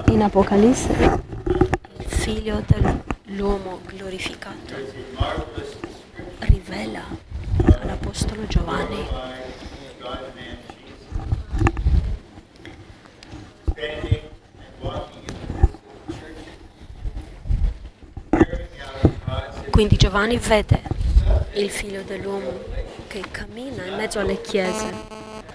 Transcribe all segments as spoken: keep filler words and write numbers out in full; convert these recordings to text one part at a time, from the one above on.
In Apocalisse, il figlio dell'uomo glorificato rivela all'Apostolo Giovanni quindi Giovanni vede il figlio dell'uomo che cammina in mezzo alle chiese.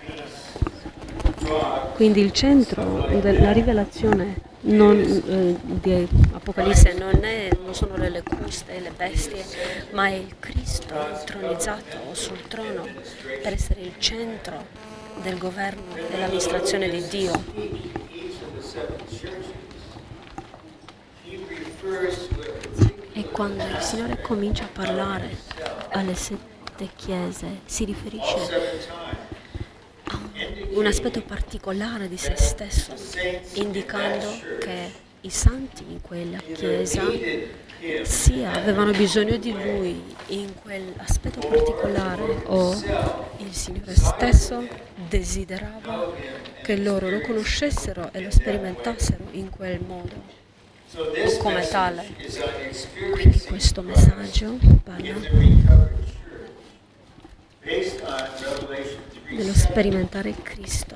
Quindi il centro della rivelazione non, eh, di Apocalisse non, è, non sono le locuste e le bestie, ma è il Cristo intronizzato sul trono per essere il centro del governo e dell'amministrazione di Dio. E quando il Signore comincia a parlare alle sette chiese, si riferisce un aspetto particolare di se stesso, indicando che i santi in quella chiesa sia avevano bisogno di lui in quell'aspetto particolare, o il Signore stesso desiderava che loro lo conoscessero e lo sperimentassero in quel modo o come tale. Quindi questo messaggio parla dello sperimentare Cristo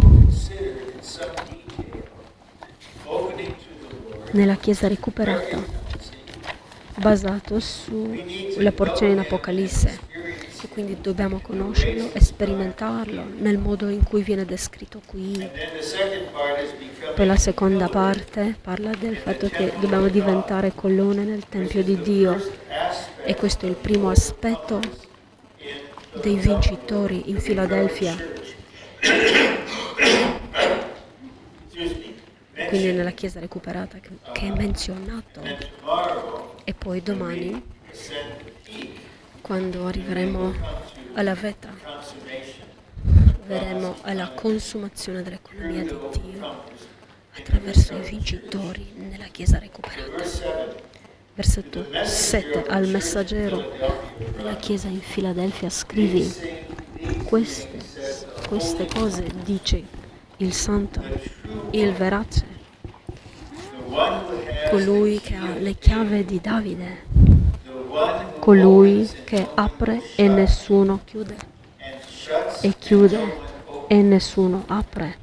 nella Chiesa recuperata, basato sulla porzione in Apocalisse, e quindi dobbiamo conoscerlo e sperimentarlo nel modo in cui viene descritto qui. Poi la seconda parte parla del fatto che dobbiamo diventare colonne nel Tempio di Dio, e questo è il primo aspetto dei vincitori in Filadelfia. Quindi nella Chiesa recuperata che, che è menzionato. E poi domani, quando arriveremo alla vetta, verremo alla consumazione dell'economia di Dio attraverso i vincitori nella Chiesa recuperata. Versetto sette. Al messaggero della Chiesa in Filadelfia scrivi: queste, queste cose dice il Santo, il Verace, colui che ha le chiavi di Davide, colui che apre e nessuno chiude, e chiude e nessuno apre.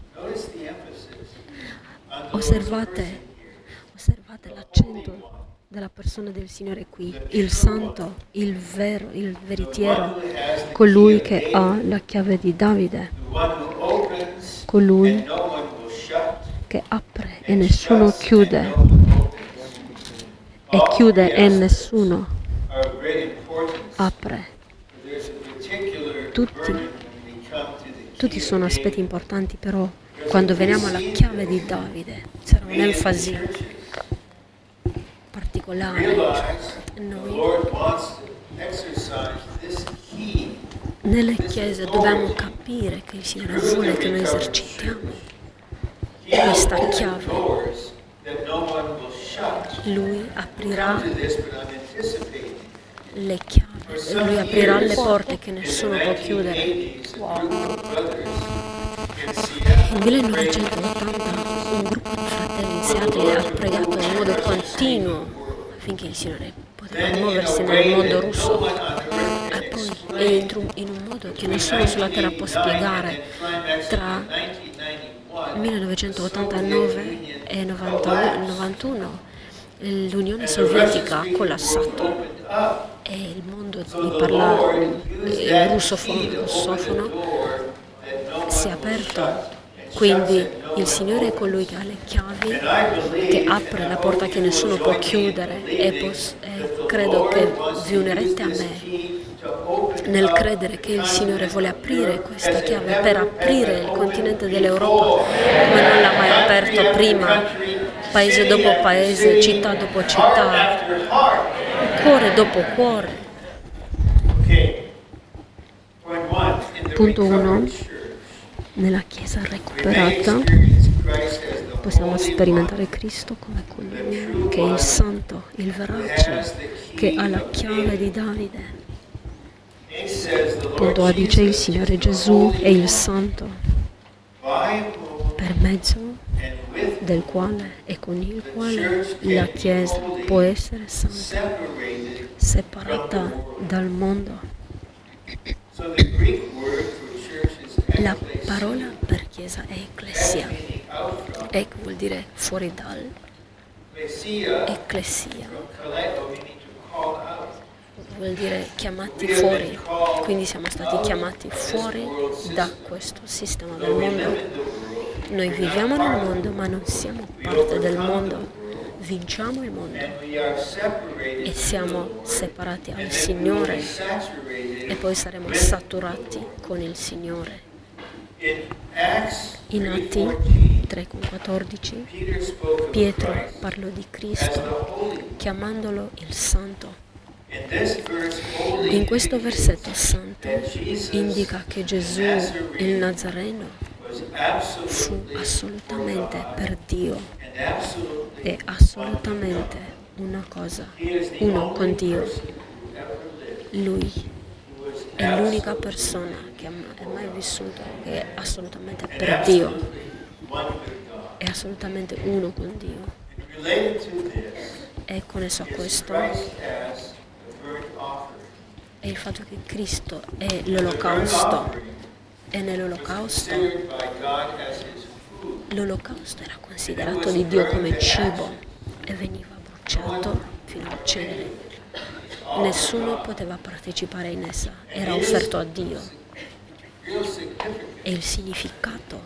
Osservate, osservate l'accento della persona del Signore qui, il Santo, il vero, il veritiero, colui che ha la chiave di Davide, colui che apre e nessuno chiude, e chiude e nessuno apre. Tutti, tutti sono aspetti importanti, però quando veniamo alla chiave di Davide c'era un'enfasi particolare. Noi nelle chiese dobbiamo capire che il Signore vuole che noi esercitiamo questa chiave. Lui aprirà le chiavi, lui aprirà le porte che nessuno può chiudere. Nel millenovecentottanta un gruppo di fratelli in Seattle ha pregato in modo continuo affinché il Signore poteva muoversi nel mondo russo, e poi in un modo che nessuno sulla terra può spiegare. Tra millenovecentottantanove e novantuno l'Unione Sovietica ha collassato e il mondo di parlare il russofono, russofono si è aperto. Quindi il Signore è colui che ha le chiavi, che apre la porta che nessuno può chiudere, e, pos- e credo che vi unirete a me nel credere che il Signore vuole aprire questa chiave per aprire il continente dell'Europa come non l'ha mai aperto prima, paese dopo paese, città dopo città, cuore dopo cuore. Punto uno. Nella Chiesa recuperata possiamo sperimentare Cristo come colui che è il Santo, il Verace, che ha la chiave di Davide. Punto A dice il Signore Gesù è il Santo, per mezzo del quale e con il quale la Chiesa può essere santa, separata dal mondo. La parola per Chiesa è ecclesia, e vuol dire fuori dal, ecclesia vuol dire chiamati fuori, quindi siamo stati chiamati fuori da questo sistema del mondo. Noi viviamo nel mondo, ma non siamo parte del mondo, vinciamo il mondo e siamo separati al Signore e poi saremo saturati con il Signore. In Atti tre quattordici Pietro parlò di Cristo chiamandolo il Santo. In questo versetto santo indica che Gesù, il Nazareno, fu assolutamente per Dio e assolutamente una cosa, uno con Dio. Lui è l'unica persona che è mai vissuto che è assolutamente per Dio, è assolutamente uno con Dio. E connesso a questo è il fatto che Cristo è l'olocausto, e nell'olocausto l'olocausto era considerato di Dio come cibo e veniva bruciato fino al cenere. Nessuno poteva partecipare in essa, era offerto a Dio. E il significato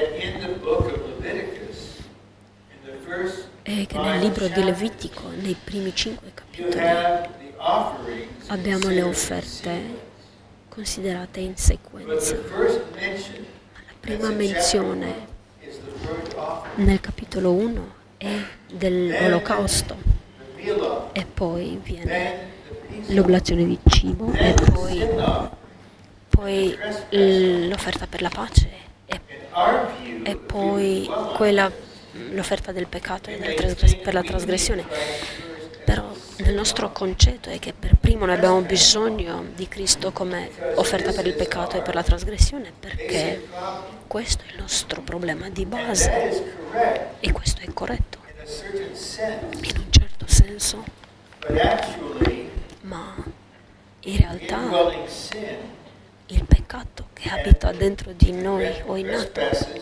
è che nel libro di Levitico, nei primi cinque capitoli, abbiamo le offerte considerate in sequenza. La prima menzione nel capitolo uno è dell'olocausto, e poi viene l'oblazione di cibo, e poi, poi l'offerta per la pace, e, e poi quella, l'offerta del peccato e della trasgress- per la trasgressione. Però nel nostro concetto è che per primo noi abbiamo bisogno di Cristo come offerta per il peccato e per la trasgressione, perché questo è il nostro problema di base, e questo è corretto in un certo senso, ma in realtà il peccato che abita dentro di noi o è nato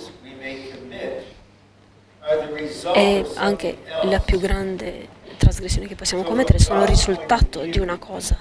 è anche la più grande trasgressione che possiamo commettere, sono il risultato di una cosa.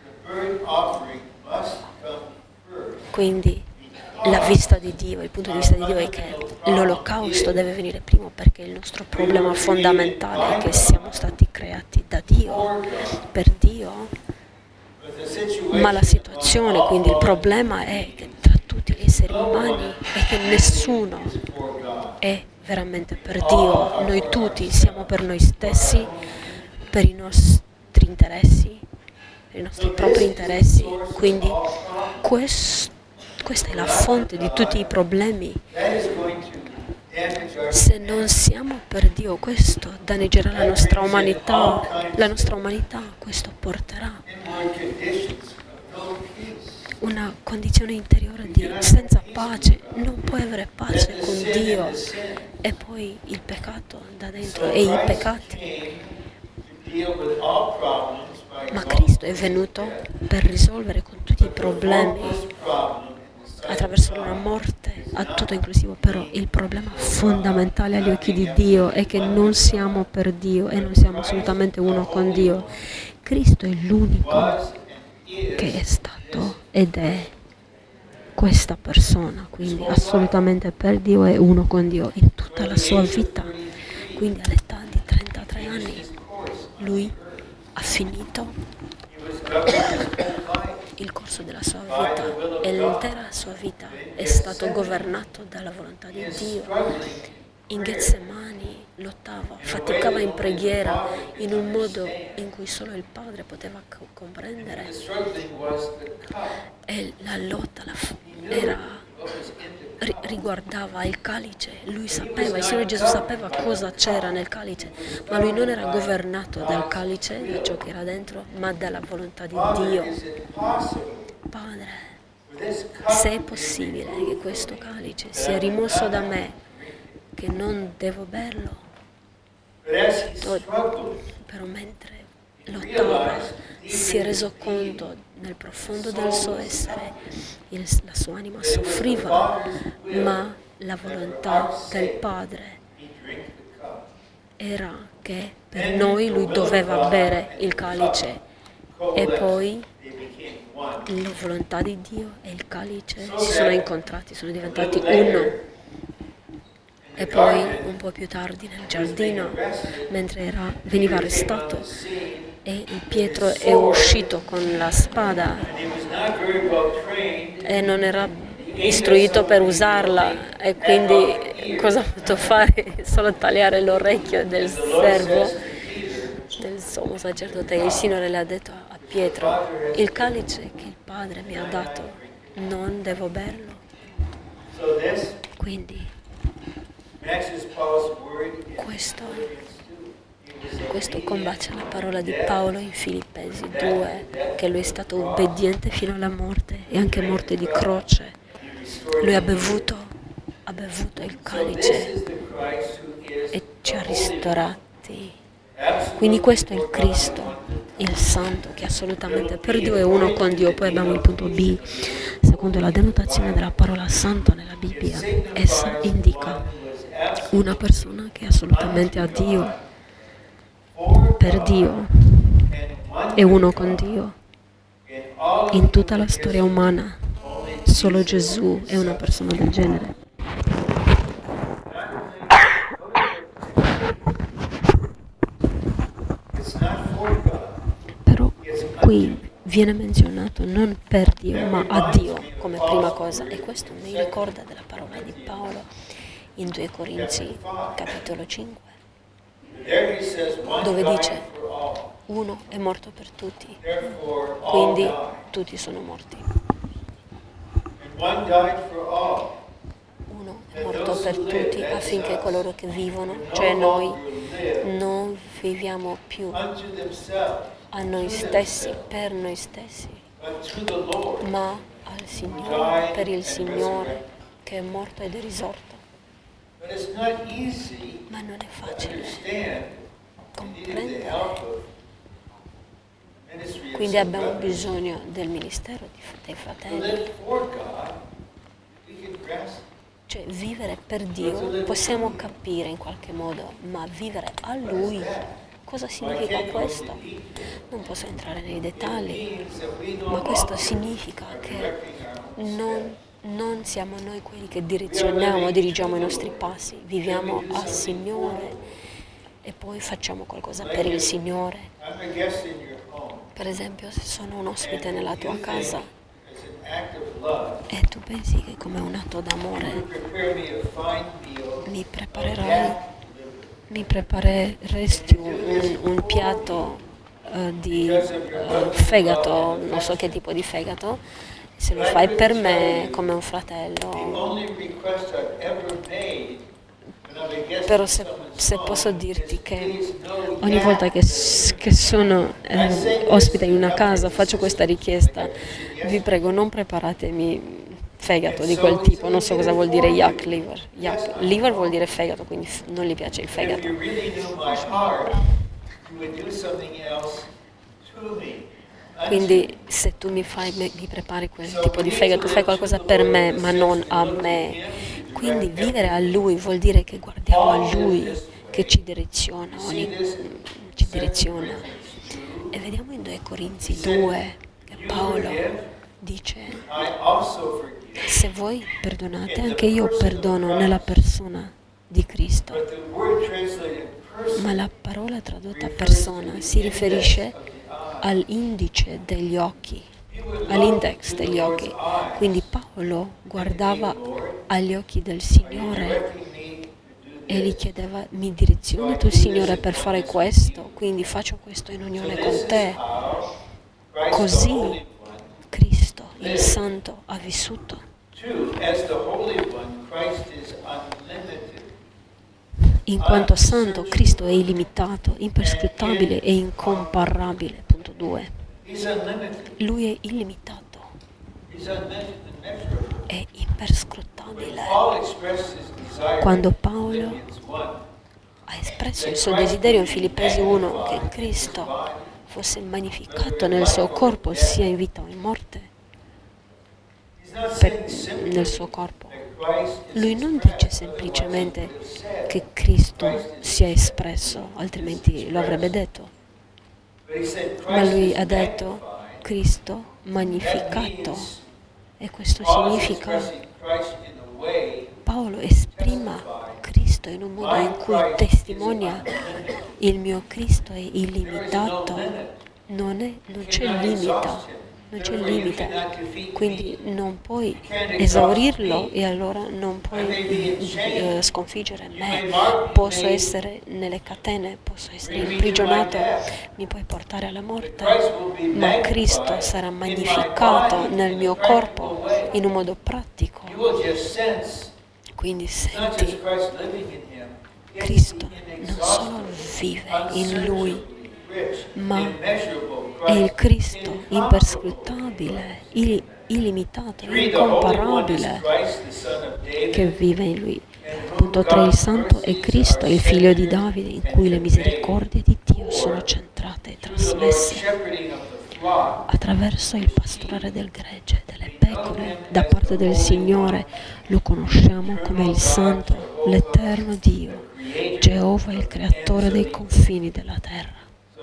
Quindi la vista di Dio, il punto di vista di Dio è che l'olocausto deve venire primo, perché il nostro problema fondamentale è che siamo stati creati da Dio, per Dio, ma la situazione, quindi il problema è che tra tutti gli esseri umani è che nessuno è veramente per Dio. Noi tutti siamo per noi stessi, per i nostri interessi, per i nostri propri interessi. Quindi questo, questa è la fonte di tutti i problemi. Se non siamo per Dio, questo danneggerà la nostra umanità, la nostra umanità, questo porterà una condizione interiore di senza pace. Non puoi avere pace con Dio, e poi il peccato da dentro e i peccati. Ma Cristo è venuto per risolvere con tutti i problemi attraverso la morte, a tutto inclusivo. Però il problema fondamentale agli occhi di Dio è che non siamo per Dio e non siamo assolutamente uno con Dio. Cristo è l'unico che è stato ed è questa persona, quindi assolutamente per Dio e uno con Dio in tutta la sua vita. Quindi all'età di trentatré anni lui ha finito il corso della sua vita, e l'intera sua vita è stato governato dalla volontà di Dio. In Getsemani lottava, faticava in preghiera in un modo in cui solo il Padre poteva co- comprendere. E la lotta la f- era, ri- riguardava il calice. Lui sapeva, il Signore Gesù sapeva cosa c'era nel calice, ma lui non era governato dal calice, da ciò che era dentro, ma dalla volontà di Dio. Padre, se è possibile che questo calice sia rimosso da me, che non devo berlo. Però mentre lottava si è reso conto nel profondo del suo essere, il, la sua anima soffriva, ma la volontà del Padre era che per noi lui doveva bere il calice, e poi la volontà di Dio e il calice si sono incontrati, sono diventati uno. E poi un po' più tardi nel giardino, mentre era, veniva arrestato, e Pietro è uscito con la spada e non era istruito per usarla, e quindi cosa ha potuto fare? Solo tagliare l'orecchio del servo del sommo sacerdote. Il Signore le ha detto a Pietro: il calice che il Padre mi ha dato non devo berlo. Quindi questo, questo combacia la parola di Paolo in Filippesi due, che lui è stato obbediente fino alla morte, e anche morte di croce. Lui ha bevuto, ha bevuto il calice e ci ha ristorati. Quindi questo è il Cristo, il Santo, che assolutamente per Dio è uno con Dio. Poi abbiamo il punto B. Secondo la denotazione della parola santo nella Bibbia, essa indica una persona che è assolutamente a Dio, per Dio, è uno con Dio. In tutta la storia umana solo Gesù è una persona del genere. Però qui viene menzionato non per Dio ma a Dio come prima cosa, e questo mi ricorda della parola di Paolo in due Corinzi capitolo cinque, dove dice: uno è morto per tutti, quindi tutti sono morti. Uno è morto per tutti affinché coloro che vivono, cioè noi, non viviamo più a noi stessi, per noi stessi, ma al Signore, per il Signore che è morto ed è risorto. Ma non è facile comprendere. Quindi abbiamo bisogno del ministero dei fratelli. Cioè, vivere per Dio possiamo capire in qualche modo, ma vivere a Lui, cosa significa questo? Non posso entrare nei dettagli, ma questo significa che non, non siamo noi quelli che direzioniamo, dirigiamo i nostri passi, viviamo al Signore e poi facciamo qualcosa per il Signore. Per esempio, se sono un ospite nella tua casa e tu pensi che come un atto d'amore mi preparerai, mi prepareresti un, un piatto uh, di uh, fegato, non so che tipo di fegato, se lo fai per me come un fratello. Però se, se posso dirti che ogni volta che, che sono eh, ospite in una casa faccio questa richiesta: vi prego non preparatemi fegato di quel tipo, non so cosa vuol dire yak liver. Yak liver vuol dire fegato, quindi non gli piace il fegato. Quindi se tu mi fai, mi prepari quel tipo di fegato, fai qualcosa per me ma non a me. Quindi vivere a Lui vuol dire che guardiamo a Lui, che ci direziona, ogni, ci direziona. E vediamo in due Corinzi due che Paolo dice: se voi perdonate, anche io perdono nella persona di Cristo. Ma la parola tradotta persona si riferisce all'indice degli occhi, all'index degli occhi. Quindi Paolo guardava agli occhi del Signore e gli chiedeva: mi direzioni tu, Signore, per fare questo, quindi faccio questo in unione con te. Così Cristo, il Santo, ha vissuto. In quanto Santo, Cristo è illimitato, imprescrittabile e incomparabile. Punto due. Lui è illimitato. è imperscrutabile. Quando Paolo ha espresso il suo desiderio in Filippesi uno che Cristo fosse magnificato nel suo corpo, sia in vita o in morte, per, nel suo corpo. Lui non dice semplicemente che Cristo sia espresso, altrimenti lo avrebbe detto, ma lui ha detto Cristo magnificato, e questo significa Paolo esprima Cristo in un modo in cui testimonia il mio Cristo è illimitato, non, è, non c'è limite. Non c'è limite, quindi non puoi esaurirlo e allora non puoi eh, sconfiggere me. Posso essere nelle catene, posso essere imprigionato, mi puoi portare alla morte, ma Cristo sarà magnificato nel mio corpo in un modo pratico. Quindi senti, Cristo non solo vive in Lui, ma è il Cristo imperscrutabile, illimitato, incomparabile, che vive in Lui. Punto tre. Il Santo è Cristo, il Figlio di Davide, in cui le misericordie di Dio sono centrate e trasmesse attraverso il pastorare del gregge, delle pecore, da parte del Signore. Lo conosciamo come il Santo, l'Eterno Dio, Geova, il Creatore dei confini della terra.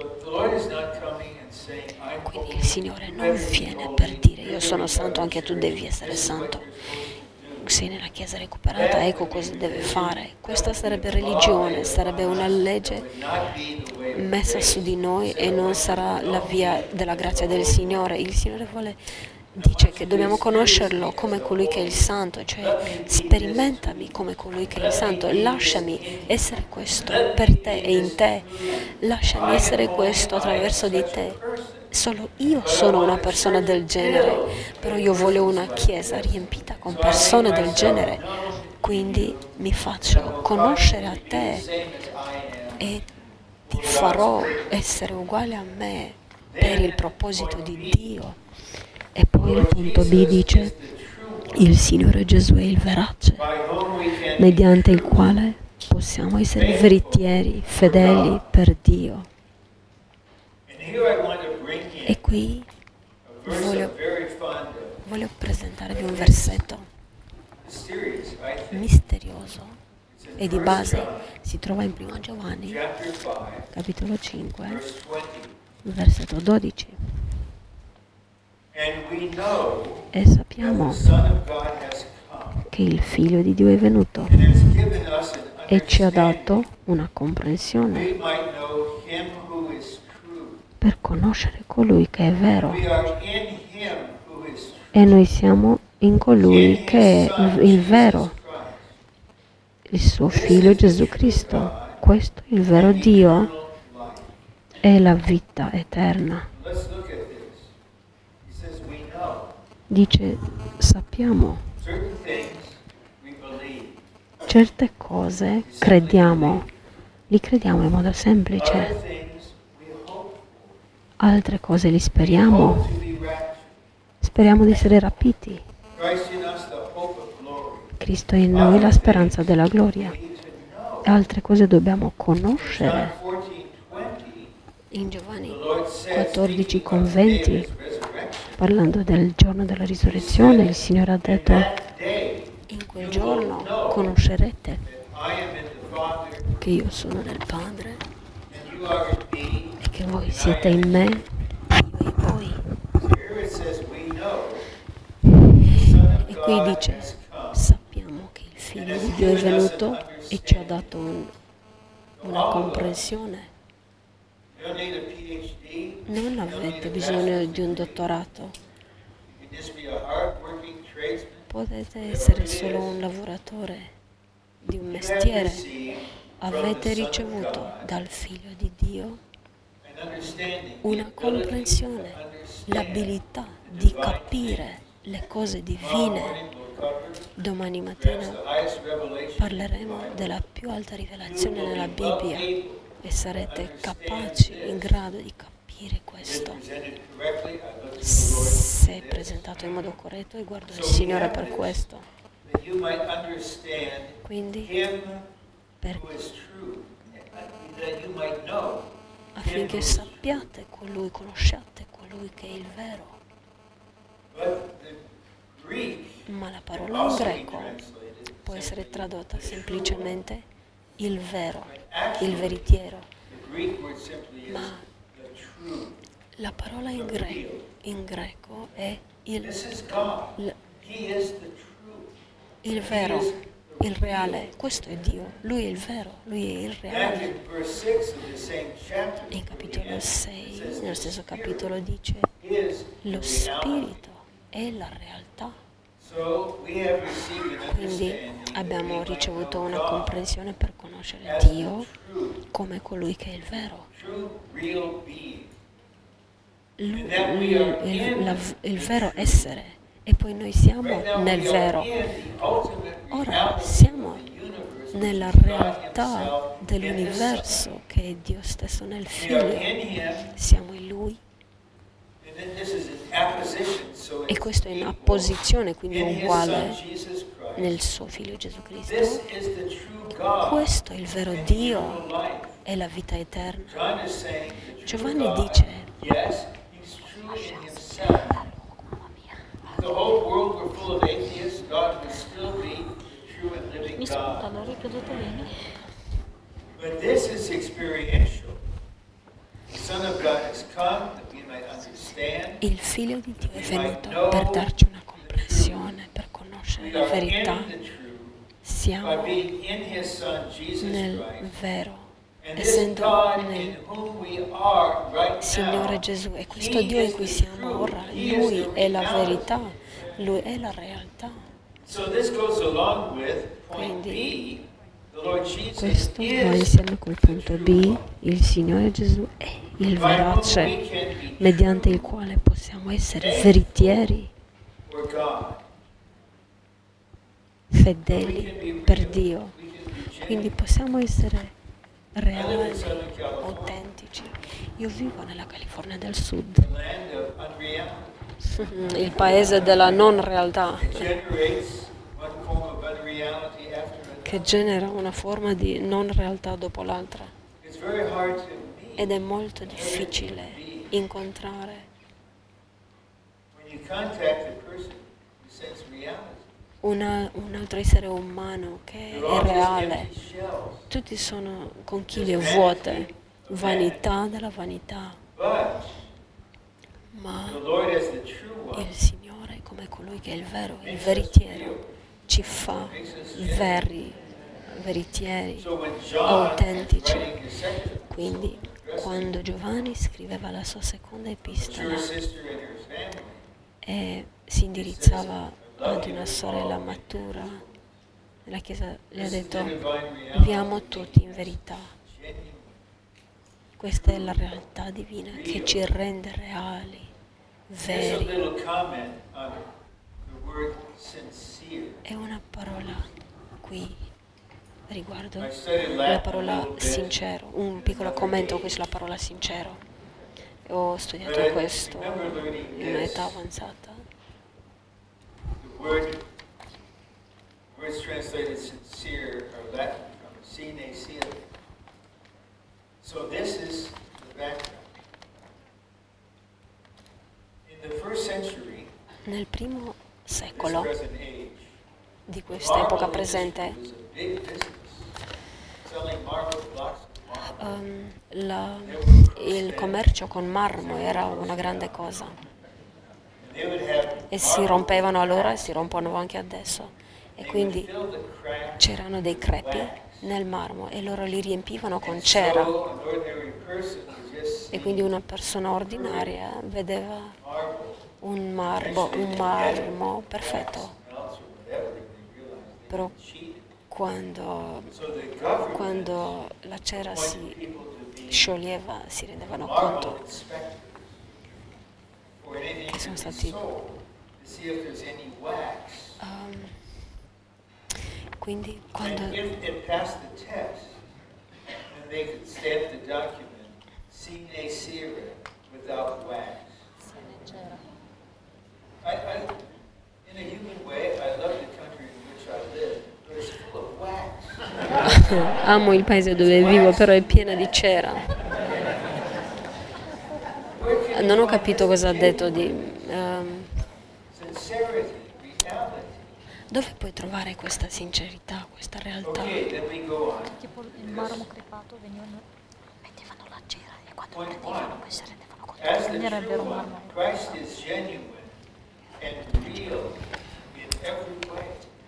Quindi il Signore non viene per dire io sono santo, anche tu devi essere santo. Sei nella Chiesa recuperata, ecco cosa deve fare. Questa sarebbe religione, sarebbe una legge messa su di noi e non sarà la via della grazia del Signore. Il Signore vuole, dice che dobbiamo conoscerlo come colui che è il santo, cioè sperimentami come colui che è il santo, lasciami essere questo per te e in te, lasciami essere questo attraverso di te. Solo io sono una persona del genere, però io voglio una chiesa riempita con persone del genere, quindi mi faccio conoscere a te e ti farò essere uguale a me per il proposito di Dio. E poi il punto B dice, il Signore Gesù è il verace, mediante il quale possiamo essere veritieri, fedeli per Dio. E qui voglio, voglio presentarvi un versetto misterioso e di base si trova in primo Giovanni, capitolo cinque, versetto dodici. E sappiamo che il Figlio di Dio è venuto e ci ha dato una comprensione per conoscere colui che è vero, e noi siamo in colui che è il vero, il suo Figlio Gesù Cristo. Questo è il vero Dio e la vita eterna. Dice, sappiamo certe cose, crediamo, li crediamo in modo semplice. Altre cose li speriamo, speriamo di essere rapiti. Cristo è in noi la speranza della gloria. E altre cose dobbiamo conoscere. In Giovanni quattordici con venti, parlando del giorno della risurrezione, il Signore ha detto, in quel giorno conoscerete che io sono nel Padre e che voi siete in me, io in voi. E qui dice, sappiamo che il Figlio di Dio è venuto e ci ha dato un, una comprensione. Non avete bisogno di un dottorato, potete essere solo un lavoratore di un mestiere. Avete ricevuto dal Figlio di Dio una comprensione, l'abilità di capire le cose divine. Domani mattina parleremo della più alta rivelazione nella Bibbia e sarete capaci, in grado di capire dire questo. Se è presentato in modo corretto, e guardo il Signore per questo. Quindi, per, affinché sappiate colui, conosciate colui che è il vero. Ma la parola in greco può essere tradotta semplicemente il vero, il veritiero. Ma la parola in greco, in greco è il, il, il vero, il reale. Questo è Dio, Lui è il vero, Lui è il reale. In capitolo sei, nello stesso capitolo dice, lo Spirito è la realtà. Quindi abbiamo ricevuto una comprensione per conoscere Dio come colui che è il vero. Lui, il, il, la, il vero essere. E poi noi siamo nel vero. Ora siamo nella realtà dell'universo che è Dio stesso nel Figlio. Siamo in Lui. E questo è in apposizione, quindi uguale nel suo Figlio Gesù Cristo. Questo è il vero Dio e la vita eterna. Giovanni dice, mi scusa, l'ho ripetuto bene. But this is experiential. The Son of God has come that we might understand. Il Figlio di Dio è venuto per darci una comprensione, per conoscere la verità. Siamo nel vero, essendo nel Signore Gesù. E questo Dio in cui siamo ora, Lui è la verità, Lui è la realtà. Quindi questo va insieme col punto B, il Signore Gesù è il verace, mediante il quale possiamo essere veritieri, fedeli per Dio. Quindi possiamo essere reali, autentici. Io vivo nella California del Sud, il paese della non realtà, che genera una forma di non realtà dopo l'altra. Ed è molto difficile incontrare una, un altro essere umano che è reale. Tutti sono conchiglie vuote, vanità della vanità. Ma il Signore, come colui che è il vero, il veritiero, ci fa veri, veritieri, autentici. Quindi, quando Giovanni scriveva la sua seconda epistola e si indirizzava ad una sorella matura nella chiesa, le ha detto: viviamo tutti in verità. Questa è la realtà divina che ci rende reali, veri. È una parola qui riguardo la parola sincero, un piccolo commento qui sulla parola sincero. Ho studiato questo in un'età avanzata. Words translated sincere are Latin from sine sia. So this is the background. In the first century, nel primo secolo di questa epoca presente, um, la, il commercio con marmo era una grande cosa e si rompevano allora e si rompono anche adesso. E quindi c'erano dei crepi nel marmo e loro li riempivano con cera. E quindi una persona ordinaria vedeva un marmo, un marmo perfetto. Però quando, quando la cera si scioglieva si rendevano conto che sono stati um, quindi quando without wax. I, I, in a human way, I love the country in which I live, but it's full of wax. Amo il paese dove vivo, però è piena di cera. Non ho capito cosa ha detto di... Um, Sincerity, reality. dove puoi trovare questa sincerità, questa realtà? Okay, then we go on. Tipo il marmo crepato venivano, mettevano la cera e quando Point prendevano one. poi si rendevano conto As che the non era il vero true one, marmo. Christ is genuine and real in every way.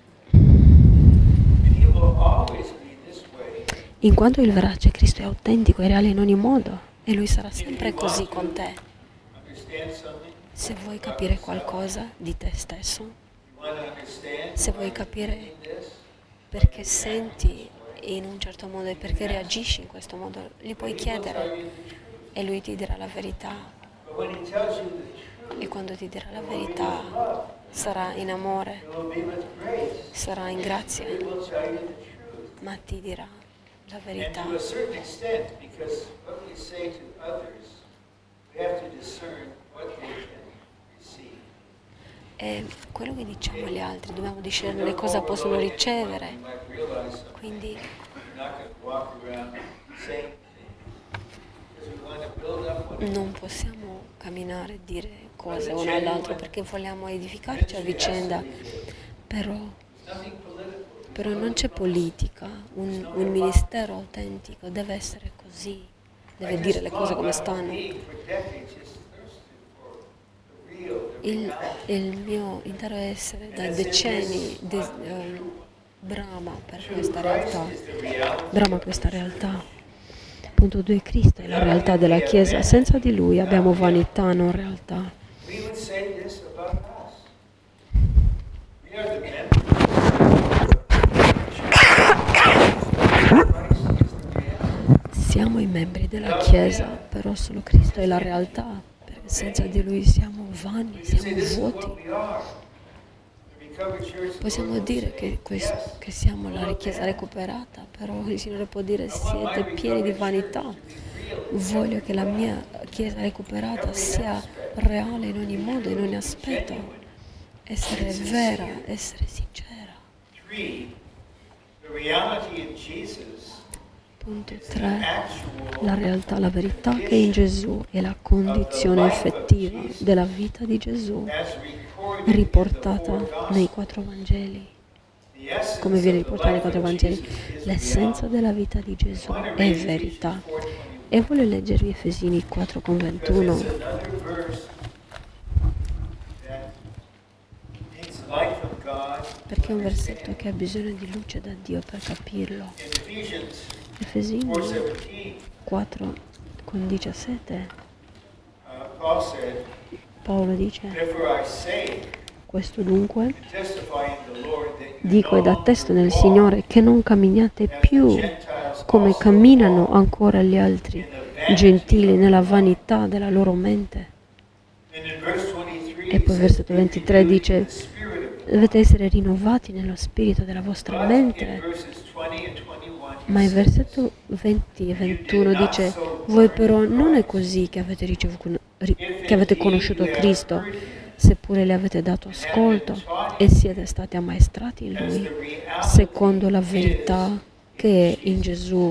And he will always be this way. In quanto il verace Cristo è autentico e reale in ogni modo, e Lui sarà sempre così con te. Understand something? Se vuoi capire qualcosa di te stesso, You want to understand se vuoi capire this? perché senti in un certo modo e perché reagisci in questo modo, gli puoi chiedere e Lui ti dirà la verità. But when he tells you the truth, E quando ti dirà la verità sarà in amore, it will be with grace. sarà in grazia, It will tell you the truth. ma ti dirà la And verità. to a certain extent, because what we say to others, we have to discern what they can receive. E quello che diciamo agli altri, dobbiamo discernere cosa possono ricevere. You might realize something. Quindi You're not going to walk around saying things. Because we want to build up one non possiamo camminare e dire cose uno all'altro perché vogliamo edificarci a vicenda, però, nothing political. però non c'è politica, un, un ministero autentico deve essere così, deve dire le cose come stanno. Being for decades just thirsted for the real, the Il, reality. il mio intero essere da decenni de- ehm, brama per questa realtà, Is the reality. brama questa realtà. Punto due, Cristo è la realtà della Chiesa, senza di Lui abbiamo vanità, non realtà. We would say this about us. We are the members. Christ is the reality. Siamo i membri della Chiesa, però solo Cristo è la realtà, perché senza di Lui siamo vani, We say siamo this is what vuoti. we are. The recovered church. the Possiamo Lord will dire say, che, quest- yes, che siamo la Chiesa recuperata, però il Signore può dire siete pieni di vanità. Voglio che la mia Chiesa recuperata sia reale in ogni modo, in ogni aspetto, essere vera, essere sincera. Three, the reality in Jesus Punto is the tre. actual La realtà, la verità che in Gesù è la condizione effettiva della vita di Gesù, as recorded in the riportata four nei Gospels. quattro Vangeli. The essence Come viene of the riportata nei life quattro of Vangeli, Jesus is l'essenza reality. della vita di Gesù I want to è read verità. Ephesians four twenty-one, E voglio leggervi Efesini quattro con because ventuno, it's another verse that needs life of God. perché è un versetto che ha bisogno di luce da Dio per capirlo. In Ephesians Efesini four seventeen, quattro con diciassette, uh, Paul said, Paolo dice, therefore I say, questo dunque and testify in the Lord that you dico ed no attesto longer nel walk Signore che non camminate as the più Gentiles come also camminano walk ancora gli altri in the vanity gentili of nella their vanità della loro mente. And in verse twenty-three, E it poi says, versetto "Be ventitré renewed in dice, the spirit of God." dovete essere rinnovati nello spirito della vostra But in mente. verses twenty and twenty-one, he Ma il says, versetto venti e ventuno dice, voi però non è così che avete, ricevuto, ri- che avete conosciuto Cristo, seppure le avete dato ascolto e siete stati ammaestrati in as Lui, the reality secondo la is verità che è in Gesù.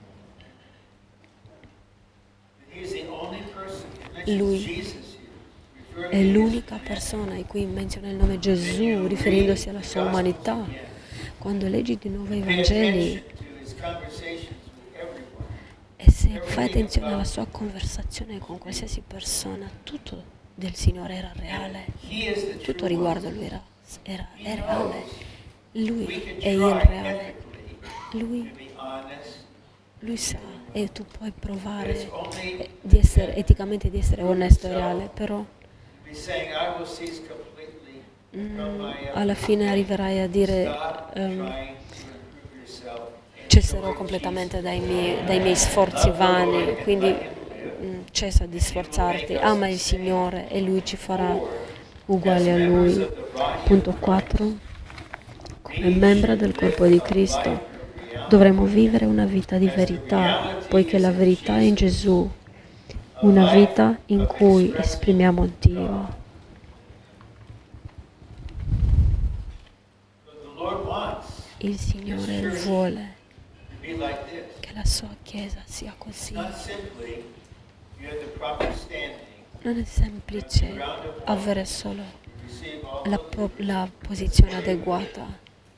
He is the only person who mentions Lui Jesus here, è referring to his l'unica persona in cui menziona il nome Gesù, riferendosi alla sua umanità. Quando leggi di nuovo i Pay Vangeli attention to his conversations with everyone. e se fai attenzione alla sua conversazione con qualsiasi persona, tutto del Signore era reale, He is the tutto true riguardo one. Lui era, era, è reale. We Lui can è il try reale, ethically Lui, to be honest. lui sa e tu puoi It's provare only eh, di essere eticamente di essere onesto e reale, però be saying, I will cease completely from mm, my uh, alla fine arriverai a dire stop ehm, trying to improve yourself and cesserò show completamente dai miei, dai miei sforzi vani, quindi mm, cessa di sforzarti, ama il Signore e Lui ci farà uguali a Lui. Punto quattro. Come membro del corpo di Cristo dovremo vivere una vita di verità, poiché la verità è in Gesù una vita in cui esprimiamo Dio. Il Signore vuole che la sua Chiesa sia così. Non è semplice avere solo la, po- la posizione adeguata,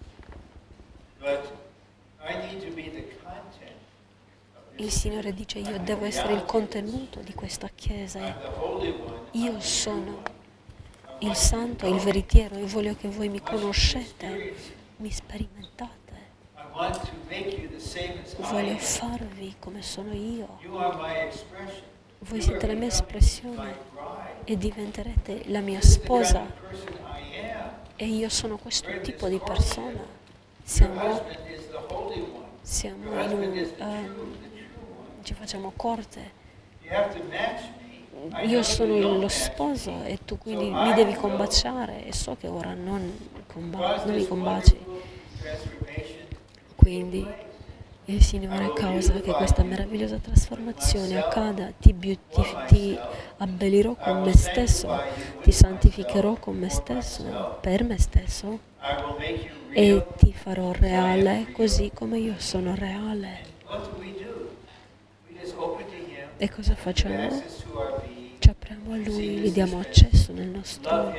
il Signore dice: io devo essere il contenuto di questa Chiesa, io sono il Santo, il veritiero, e voglio che voi mi conoscete, mi sperimentate, voglio farvi come sono io, voi siete la mia espressione e diventerete la mia sposa, e io sono questo tipo di persona. Siamo, siamo in un, um, ci facciamo corte, io sono lo sposo e tu quindi mi devi combaciare, e so che ora non, comba- non mi combaci. Quindi il Signore causa che questa meravigliosa trasformazione accada, ti, beauti- ti abbellirò con me stesso, ti santificherò con me stesso, per me stesso, e ti farò reale così come io sono reale. E cosa facciamo? Ci apriamo a Lui, gli diamo accesso nel nostro,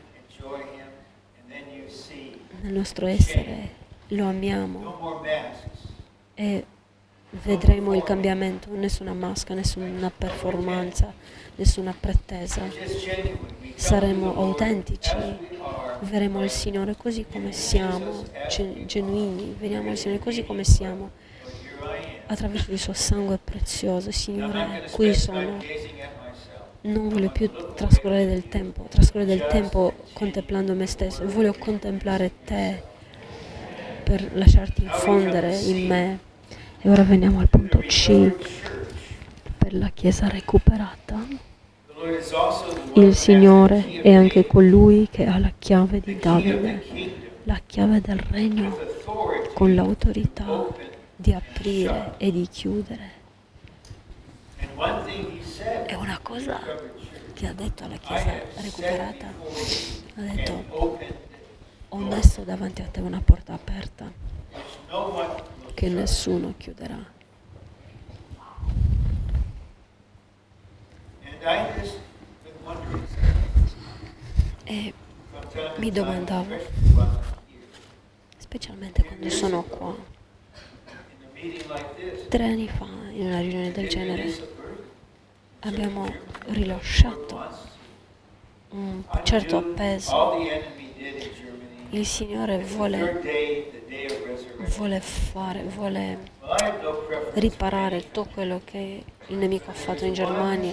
nel nostro essere, lo amiamo e vedremo il cambiamento. Nessuna maschera, nessuna performance, nessuna pretesa. Saremo autentici, verremo il Signore così come siamo, genuini, veniamo al Signore così come siamo, attraverso il suo sangue prezioso. Signore, qui sono. Non voglio più trascorrere del tempo, trascorrere del tempo contemplando me stesso, voglio contemplare te per lasciarti infondere in me. E ora veniamo al punto C, per la Chiesa recuperata. Il Signore è anche colui che ha la chiave di Davide, la chiave del regno, con l'autorità di aprire e di chiudere. E una cosa che ha detto alla Chiesa recuperata, ha detto: ho messo davanti a te una porta aperta che nessuno chiuderà. E mi domandavo, specialmente quando sono qua, tre anni fa, in una riunione del genere, abbiamo rilasciato un certo peso. Il Signore vuole, vuole fare, vuole riparare tutto quello che il nemico ha fatto in Germania.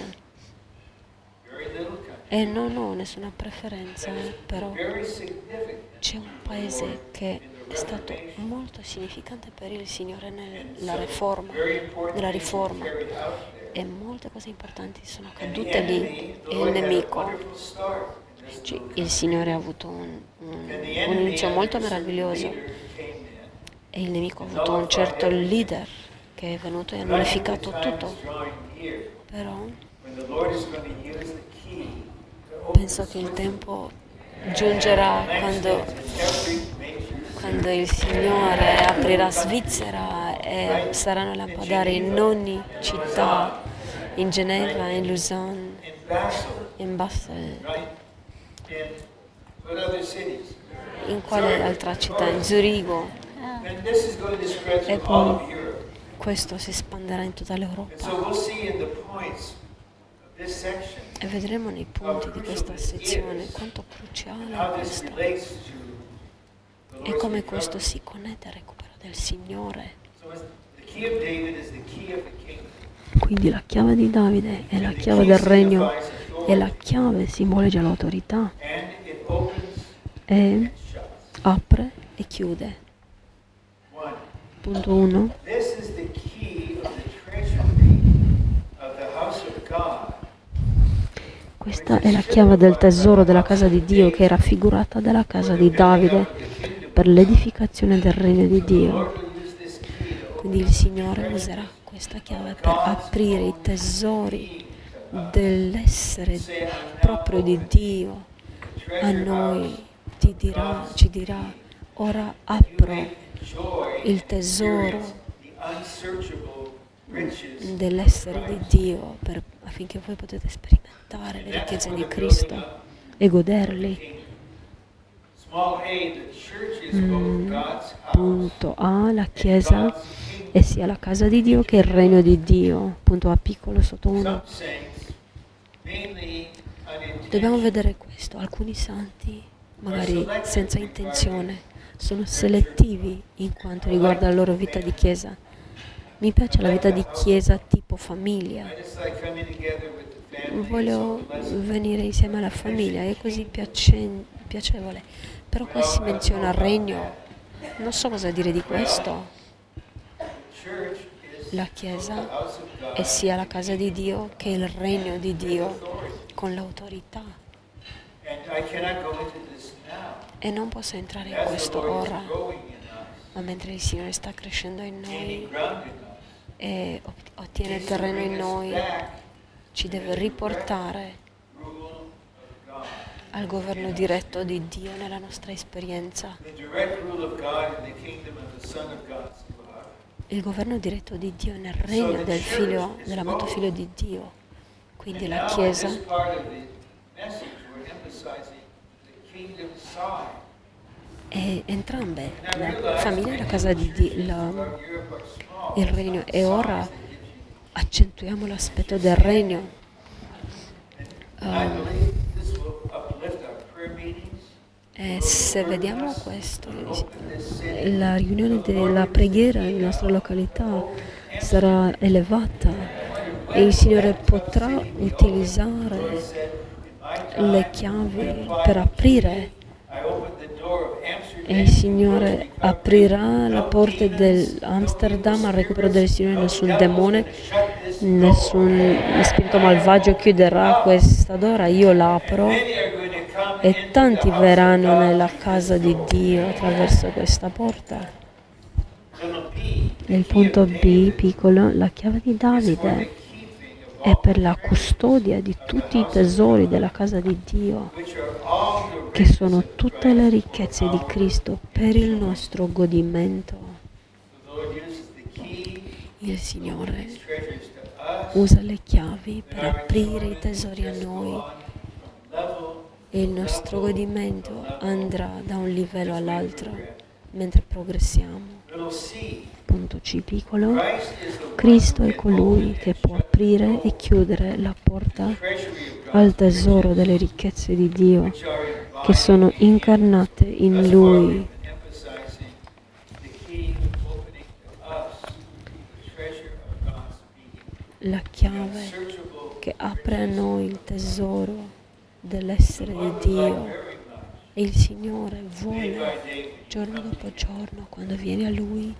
E non ho nessuna preferenza, però c'è un paese che è stato molto significante per il Signore nella riforma, nella riforma. E molte cose importanti sono accadute lì, e il nemico, cioè, il Signore ha avuto un, un, un inizio molto meraviglioso, e il nemico ha avuto un certo leader che è venuto e ha nullificato tutto. Però penso che il tempo giungerà quando, quando il Signore aprirà Svizzera e saranno lampadari in ogni città, in Geneva, in Lausanne, in Basel, in quale altra città? In Zurigo. E poi questo si espanderà in tutta l'Europa. E vedremo nei punti di questa sezione quanto cruciale è questo e come questo si connette al recupero del Signore. Quindi la chiave di Davide è la chiave del regno, e la chiave simboleggia l'autorità e apre e chiude. Punto uno. Questa è la chiave del tesoro della casa di Dio, che è raffigurata dalla casa di Davide per l'edificazione del regno di Dio. Quindi il Signore userà questa chiave per aprire i tesori dell'essere proprio di Dio a noi ti dirà, ci dirà: ora apro il tesoro dell'essere di Dio per, affinché voi potete sperimentare le ricchezze di Cristo e goderli. Mm, punto A, la Chiesa è sia la casa di Dio che il regno di Dio. Punto A piccolo sotto uno. Dobbiamo vedere questo. Alcuni santi, magari senza intenzione, sono selettivi in quanto riguarda la loro vita di Chiesa. Mi piace la vita di Chiesa tipo famiglia. Voglio venire insieme alla famiglia, è così piace- piacevole. Però qua si menziona regno. Non so cosa dire di questo. La Chiesa è sia la casa di Dio che il regno di Dio con l'autorità. E non posso entrare in questo ora, ma mentre il Signore sta crescendo in noi e ottiene terreno in noi, ci deve riportare al governo diretto di Dio nella nostra esperienza. Il governo diretto di Dio nel regno del figlio, dell'amato figlio di Dio. Quindi la Chiesa e entrambe, la famiglia e la casa di Dio, la, il regno. E ora accentuiamo l'aspetto del regno. Um, e se vediamo questo, la riunione della preghiera nella nostra località sarà elevata e il Signore potrà utilizzare le chiavi per aprire, e il Signore aprirà le porte dell'Amsterdam al recupero del Signore. Nessun demone, nessun spirito malvagio chiuderà questa d'ora. Io l'apro e tanti verranno nella casa di Dio attraverso questa porta. E il punto B piccolo, la chiave di Davide è per la custodia di tutti i tesori della casa di Dio, che sono tutte le ricchezze di Cristo per il nostro godimento. Il Signore usa le chiavi per aprire i tesori a noi e il nostro godimento andrà da un livello all'altro mentre progressiamo. Punto C piccolo, Cristo è colui che può aprire e chiudere la porta al tesoro delle ricchezze di Dio che sono incarnate in Lui. La chiave che apre a noi il tesoro dell'essere di Dio. E il Signore vuole, giorno dopo giorno, quando vieni a Lui,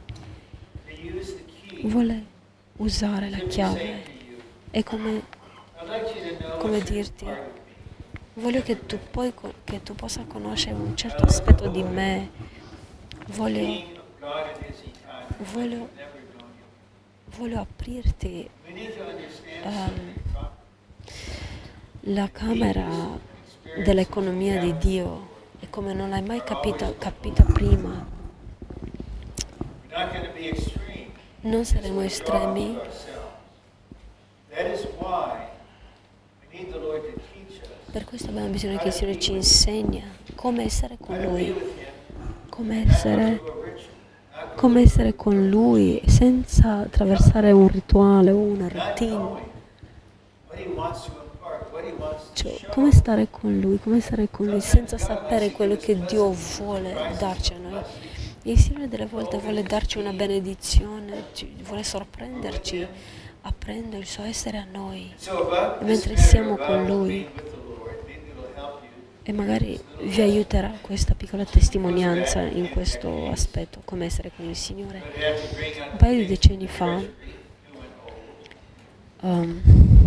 vuole usare la chiave. È come, come dirti, voglio che tu, puoi, che tu possa conoscere un certo aspetto di me. Voglio, voglio, voglio aprirti um, la camera dell'economia di Dio. E come non l'hai mai capita, capita prima, non saremo estremi. Per questo abbiamo bisogno che il Signore ci insegna come essere con Lui, come essere, come essere con Lui senza attraversare un rituale o una routine. Cioè, come stare con Lui, come stare con Lui senza sapere quello che Dio vuole darci a noi. Il Signore delle volte vuole darci una benedizione, vuole sorprenderci aprendo il suo essere a noi. E mentre siamo con Lui, e magari vi aiuterà questa piccola testimonianza in questo aspetto, come essere con il Signore. Un paio di decenni fa, um,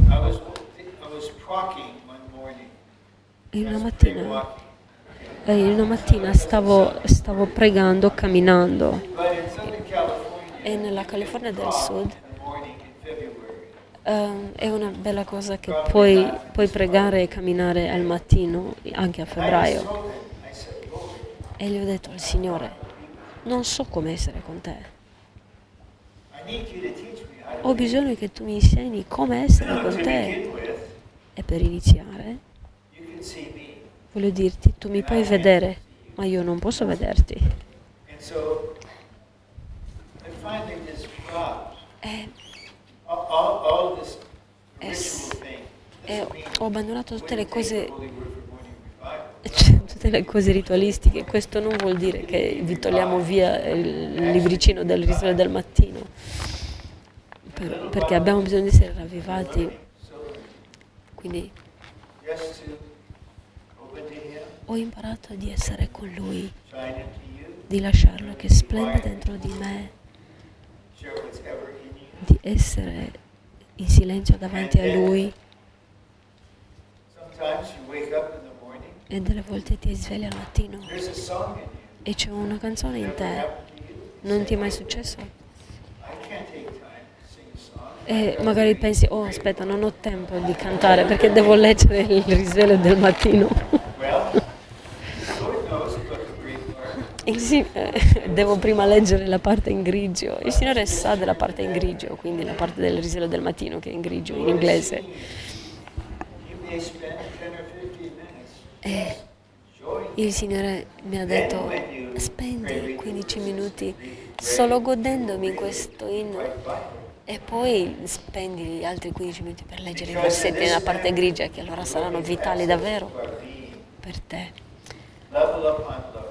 in una mattina, eh, in una mattina stavo, stavo pregando, camminando, e nella California del Sud ehm, è una bella cosa che puoi, puoi pregare e camminare al mattino, anche a I just febbraio. told him, I said, Lord, E gli ho detto al Signore, non so come essere con te. I need you to teach me how to Ho be. bisogno che tu mi insegni come essere con To te. begin with, E per iniziare, you can see me. voglio dirti, tu mi puoi vedere, ma io non posso vederti. And so I finally just dropped E, all, all, all this e s- ritual thing. e Doesn't mean ho abbandonato tutte le we take the cose, Holy Word for morning revival. cioè, tutte le cose ritualistiche. Questo non vuol dire che vi togliamo via il libricino del risveglio del mattino, per- perché abbiamo bisogno di essere ravvivati. Quindi Just to open to Him, ho imparato di essere con Lui, shine into you, di lasciarlo che splenda dentro di me, share what's ever in you. di essere in silenzio davanti a Lui. Sometimes you wake up in the morning, E delle volte ti svegli al mattino there's a song in you. e c'è una canzone in Never te. happened to you? Non ti è mai successo? I can't take time to sing a song. E magari pensi, oh aspetta, non ho tempo di cantare perché devo leggere il risveglio del mattino. Well, the Lord knows what the brief are. E sì, eh, devo prima leggere la parte in grigio. Il Signore sa della parte in grigio, quindi la parte del risveglio del mattino che è in grigio, in inglese. You may spend ten or fifteen minutes E enjoying. il Signore mi ha detto, spendi quindici minuti solo godendomi in questo inno e poi spendi gli altri quindici minuti per leggere i versetti nella parte grigia che allora saranno vitali davvero per te. Level upon level.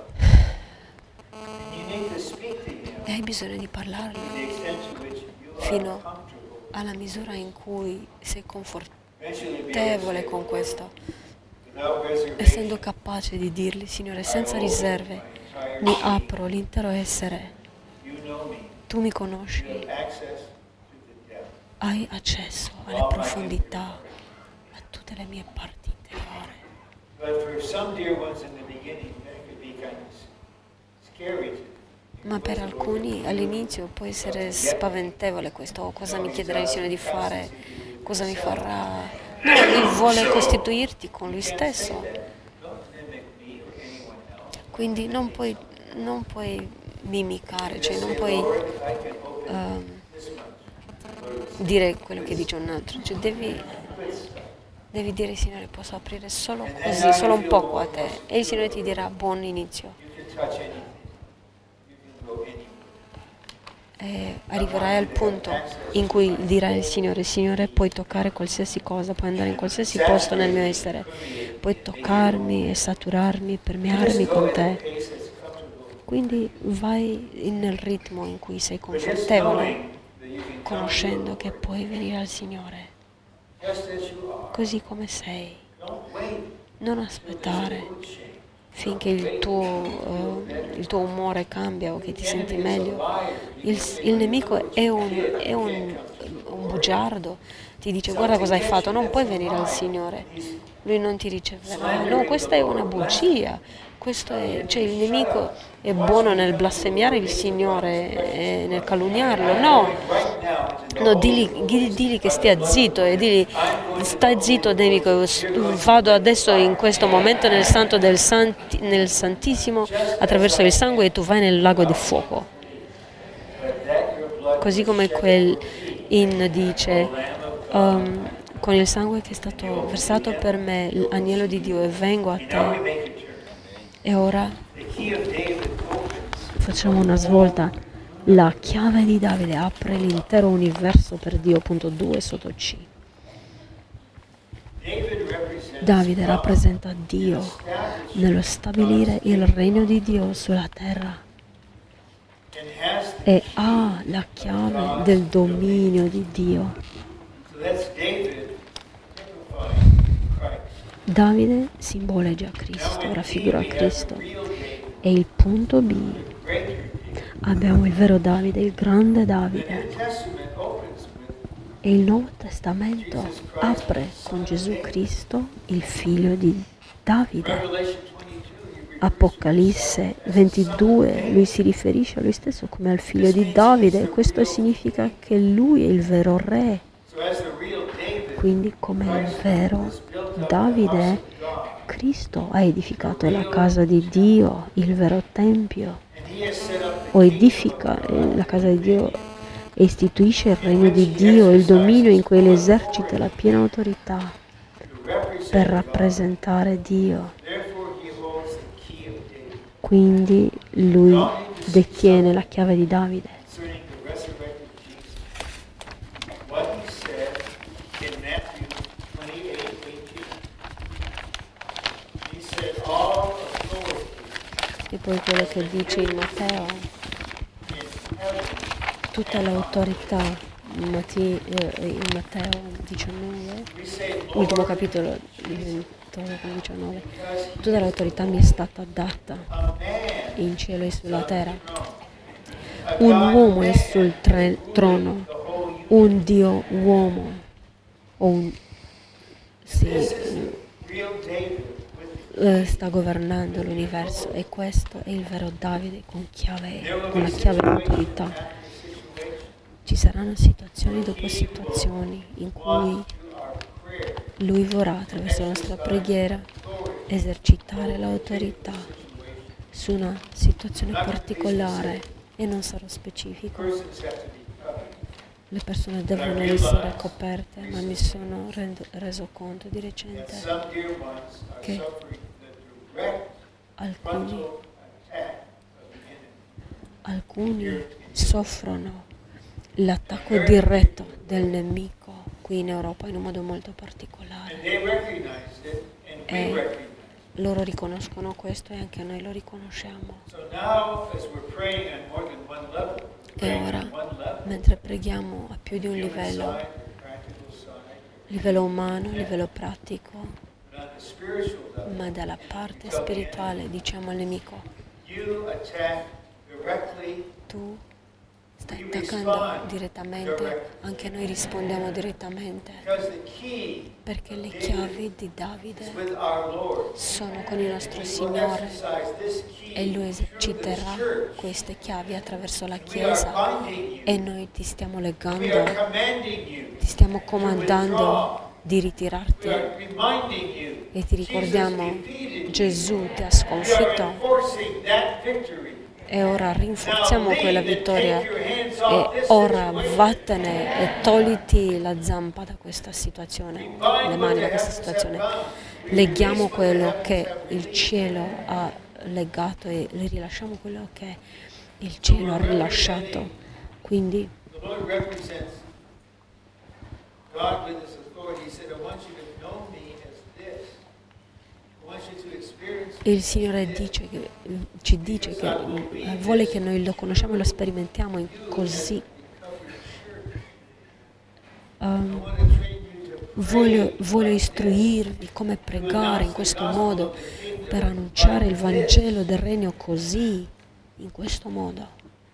And you need to speak to Him E hai bisogno di to parlargli the extent to which you are fino comfortable. alla misura in cui sei confortevole Eventually be able to say, con questo, without reservation, essendo capace di dirgli, Signore, senza riserve, mi apro l'intero essere, you know me. tu mi You conosci, have access to the depth. hai accesso alle profondità, a tutte le mie parti interiori. But for some dear ones in the beginning, that could be kind of s- scary to Ma per alcuni all'inizio può essere spaventevole questo, oh, cosa mi chiederà il Signore di fare, cosa mi farà. No, Lui vuole costituirti con Lui stesso, don't mimic me or anyone else. quindi non puoi, non puoi mimicare, cioè non puoi Lord, I can open ehm, this much. dire quello che dice un altro, cioè devi, devi dire Signore posso aprire solo così, solo un poco a te e il Signore ti dirà buon inizio. You can touch anything. You can go anywhere. E arriverai al punto in cui dirai al Signore, Signore puoi toccare qualsiasi cosa, puoi andare in qualsiasi posto nel mio essere, puoi toccarmi e saturarmi, permearmi con te. Pace that's comfortable. Quindi vai nel ritmo in cui sei But just confortevole, knowing that you can come conoscendo che puoi venire al Signore just as you are. così come sei. Don't wait Non till aspettare mood change. finché il tuo, eh, il tuo umore cambia o che ti senti meglio. Il, il nemico è, un, è un, un bugiardo, ti dice guarda cosa hai fatto, non puoi venire al Signore, Lui non ti riceverà. No, questa è una bugia. Questo è, cioè il nemico è buono nel blasfemiare il Signore e nel calunniarlo. No, no digli, digli- digli che stia zitto e digli stai zitto nemico, vado adesso in questo momento nel santo del santi, nel santissimo attraverso il sangue e tu vai nel lago di fuoco. Così come quel in dice um, con il sangue che è stato versato per me, l'agnello di Dio, e vengo a te. E ora facciamo una svolta. La chiave di Davide apre l'intero universo per Dio, punto due sotto C. Davide rappresenta Dio nello stabilire il regno di Dio sulla terra e ha la chiave del dominio di Dio. So that's David typifying Christ. Davide simboleggia Cristo, raffigura Cristo. E il punto B, Greater. abbiamo il vero Davide, il grande The Davide. New Testament opens with E il Nuovo Testamento apre con Gesù Cristo, il figlio di Davide. Revelation twenty-two. You Apocalisse ventidue, lui si riferisce a lui stesso come al figlio di Davide, e questo significa che lui è il vero re. So as the real Quindi, come è vero, Davide, Cristo ha edificato la casa di Dio, il vero Tempio, o edifica la casa di Dio e istituisce il regno di Dio, il dominio in cui esercita la piena autorità per rappresentare Dio. Quindi lui detiene la chiave di Davide. E poi quello che dice in Matteo, tutta l'autorità, in Matteo diciannove, ultimo capitolo, diciannove, tutta l'autorità mi è stata data in cielo e sulla terra. Un uomo è sul tre- trono, un Dio uomo, o un, sì, eh, sta governando l'universo, e questo è il vero Davide con chiave, con la chiave dell'autorità. Ci saranno situazioni dopo situazioni in cui lui vorrà, attraverso la nostra preghiera, esercitare l'autorità su una situazione particolare, e non sarò specifico. Le persone devono essere coperte, ma mi sono rendo, reso conto di recente che alcuni, alcuni soffrono l'attacco diretto del nemico qui in Europa in un modo molto particolare, e loro riconoscono questo e anche noi lo riconosciamo. E ora, mentre preghiamo a più di un livello, livello umano, livello pratico, ma dalla parte spirituale, diciamo al nemico, tu stai attaccando direttamente, anche noi rispondiamo direttamente, perché le chiavi di Davide sono con il nostro Signore, e Lui eserciterà queste chiavi attraverso la Chiesa, e noi ti stiamo legando, ti stiamo comandando di ritirarti, e ti ricordiamo, Gesù ti ha sconfitto, e ora rinforziamo quella vittoria, e ora vattene e togliti la zampa da questa situazione, le mani da questa situazione. Leghiamo quello che il cielo ha legato e le rilasciamo quello che il cielo ha rilasciato. Quindi il Signore dice che, ci dice che vuole che noi lo conosciamo e lo sperimentiamo in così. Um, voglio, voglio istruirvi come pregare in questo modo, per annunciare il Vangelo del Regno così, in questo modo.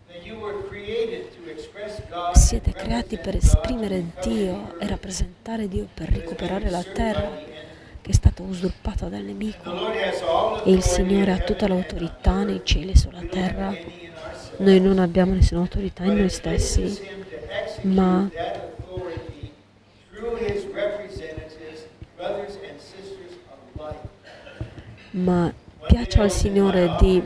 Siete creati per esprimere Dio e rappresentare Dio, per recuperare la terra che è stata usurpata dal nemico, e il Signore ha tutta l'autorità nei cieli e sulla terra. Noi non abbiamo nessuna autorità in noi stessi, ma ma piace al Signore di,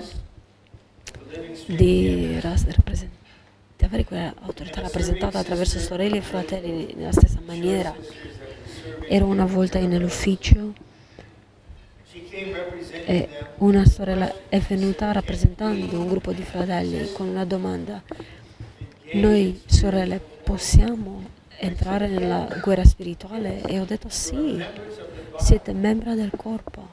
di, di avere quell'autorità rappresentata attraverso sorelle e fratelli nella stessa maniera. Ero una volta nell'ufficio e una sorella è venuta rappresentando un gruppo di fratelli con una domanda: noi sorelle possiamo entrare nella guerra spirituale? E ho detto sì, siete membri del corpo.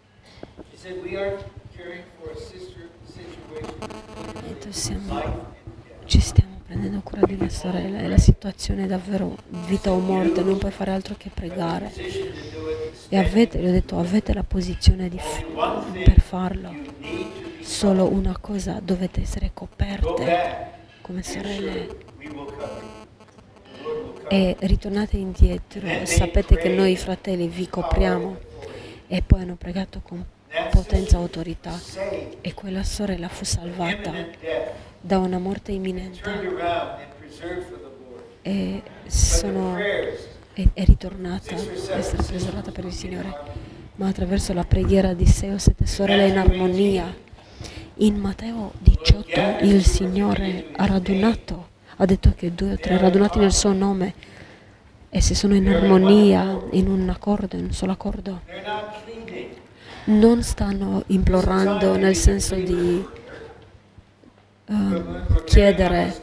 Ho detto, siamo, ci stiamo prendendo cura di una sorella, e la situazione è davvero vita o morte, non puoi fare altro che pregare. E avete, gli ho detto, avete la posizione di f- per farlo. Solo una cosa, dovete essere coperte come sorelle. E ritornate indietro, sapete che noi fratelli vi copriamo. E poi hanno pregato con potenza e autorità, e quella sorella fu salvata da una morte imminente, e sono è, è ritornata a essere preservata per il Signore, ma attraverso la preghiera di sei o sette sorelle in armonia. In Matteo diciotto il Signore ha radunato, ha detto che due o tre radunati nel suo nome, e se sono in armonia, in un accordo, in un solo accordo, non stanno implorando nel senso di uh, chiedere,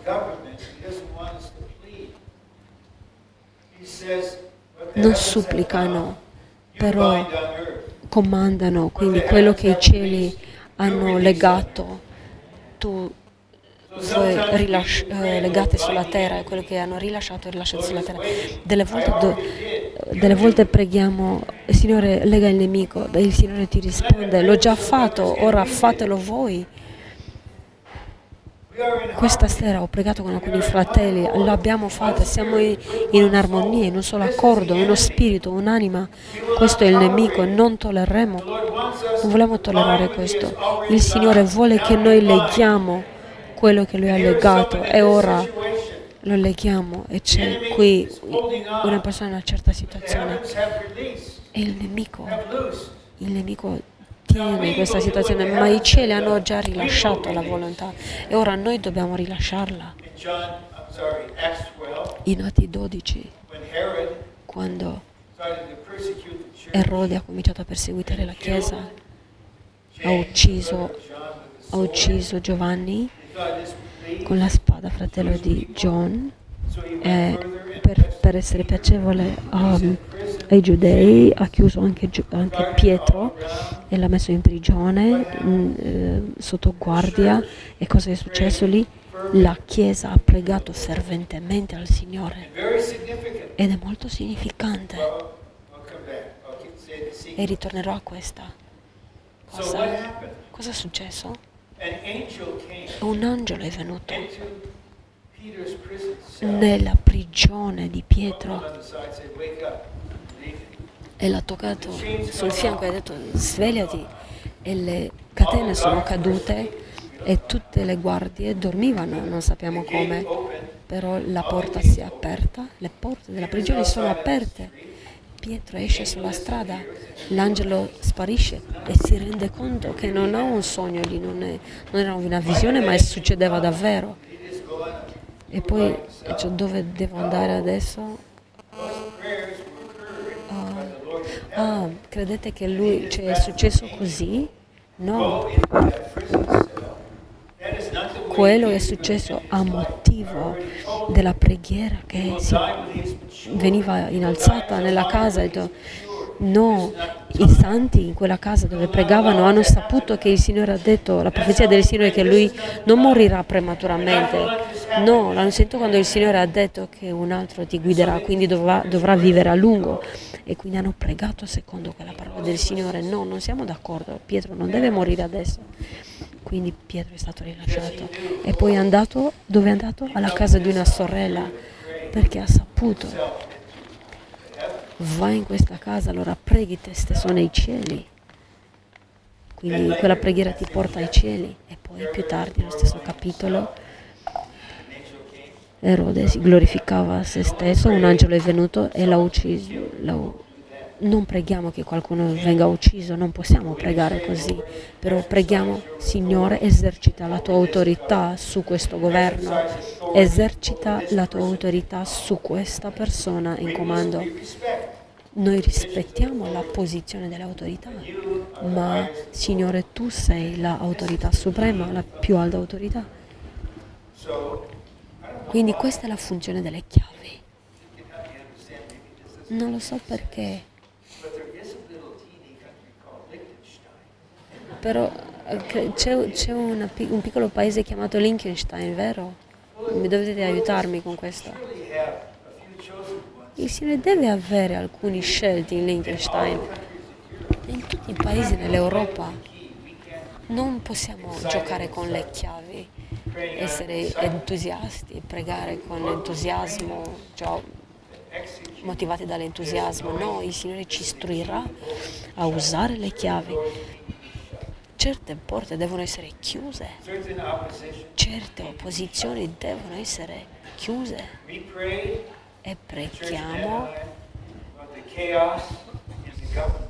non supplicano, però comandano. Quindi quello che i cieli hanno legato, tu voi rilasci, eh, legate sulla terra, e quello che hanno rilasciato rilasciato sulla terra. Delle volte, do, delle volte preghiamo, Signore, lega il nemico, e il Signore ti risponde, l'ho già fatto, ora fatelo voi. Questa sera ho pregato con alcuni fratelli, l'abbiamo fatto, siamo in, in un'armonia, in un solo accordo, uno spirito, un'anima. Questo è il nemico, non tollereremo, non vogliamo tollerare questo. Il Signore vuole che noi leghiamo quello che Lui ha legato, e ora lo leghiamo, e c'è qui una persona in una certa situazione, e il nemico, il nemico tiene questa situazione, ma i cieli hanno già rilasciato la volontà, e ora noi dobbiamo rilasciarla. In Atti dodici, quando Erode ha cominciato a perseguitare la Chiesa, ha ucciso, ha ucciso Giovanni con la spada, fratello di John, e per, per essere piacevole um, ai giudei ha chiuso anche, anche Pietro e l'ha messo in prigione, in, eh, sotto guardia. E cosa è successo lì? La Chiesa ha pregato ferventemente al Signore, ed è molto significante, e ritornerò a questa cosa. Cosa è successo? Un angelo è venuto nella prigione di Pietro e l'ha toccato sul fianco e ha detto svegliati, e le catene sono cadute e tutte le guardie dormivano, non sappiamo come, però la porta si è aperta, le porte della prigione sono aperte. Pietro esce sulla strada, l'angelo sparisce e si rende conto che non ha un sogno lì, non, è, non era una visione, ma succedeva davvero. E poi, cioè, dove devo andare adesso? Oh. Ah, credete che lui, cioè, è successo così? No. Quello è successo a motivo della preghiera che si veniva innalzata nella casa. No, i santi in quella casa dove pregavano hanno saputo che il Signore ha detto, la profezia del Signore, che lui non morirà prematuramente. No, l'hanno sentito quando il Signore ha detto che un altro ti guiderà, quindi dovrà, dovrà vivere a lungo. E quindi hanno pregato secondo quella parola del Signore. No, non siamo d'accordo, Pietro non deve morire adesso. Quindi Pietro è stato rilasciato. E poi è andato, dove è andato? Alla casa di una sorella, perché ha saputo. Vai in questa casa, allora preghi, te stesso nei cieli. Quindi quella preghiera ti porta ai cieli. E poi più tardi, nello stesso capitolo, Erode si glorificava a se stesso, un angelo è venuto e l'ha ucciso. L'ha... Non preghiamo che qualcuno venga ucciso, non possiamo pregare così, però preghiamo, Signore, esercita la tua autorità su questo governo, esercita la tua autorità su questa persona in comando. Noi rispettiamo la posizione dell'autorità, ma Signore, tu sei l'autorità suprema, la più alta autorità. Quindi questa è la funzione delle chiavi. Non lo so perché, però c'è, c'è una, un piccolo paese chiamato Liechtenstein, vero? Mi dovete aiutarmi con questo. Il Signore deve avere alcuni scelti in Liechtenstein. In tutti i paesi dell'Europa non possiamo giocare con le chiavi, essere entusiasti, pregare con entusiasmo, cioè motivati dall'entusiasmo. No, il Signore ci istruirà a usare le chiavi. Certe porte devono essere chiuse, certe opposizioni devono essere chiuse, e preghiamo chaos in the government.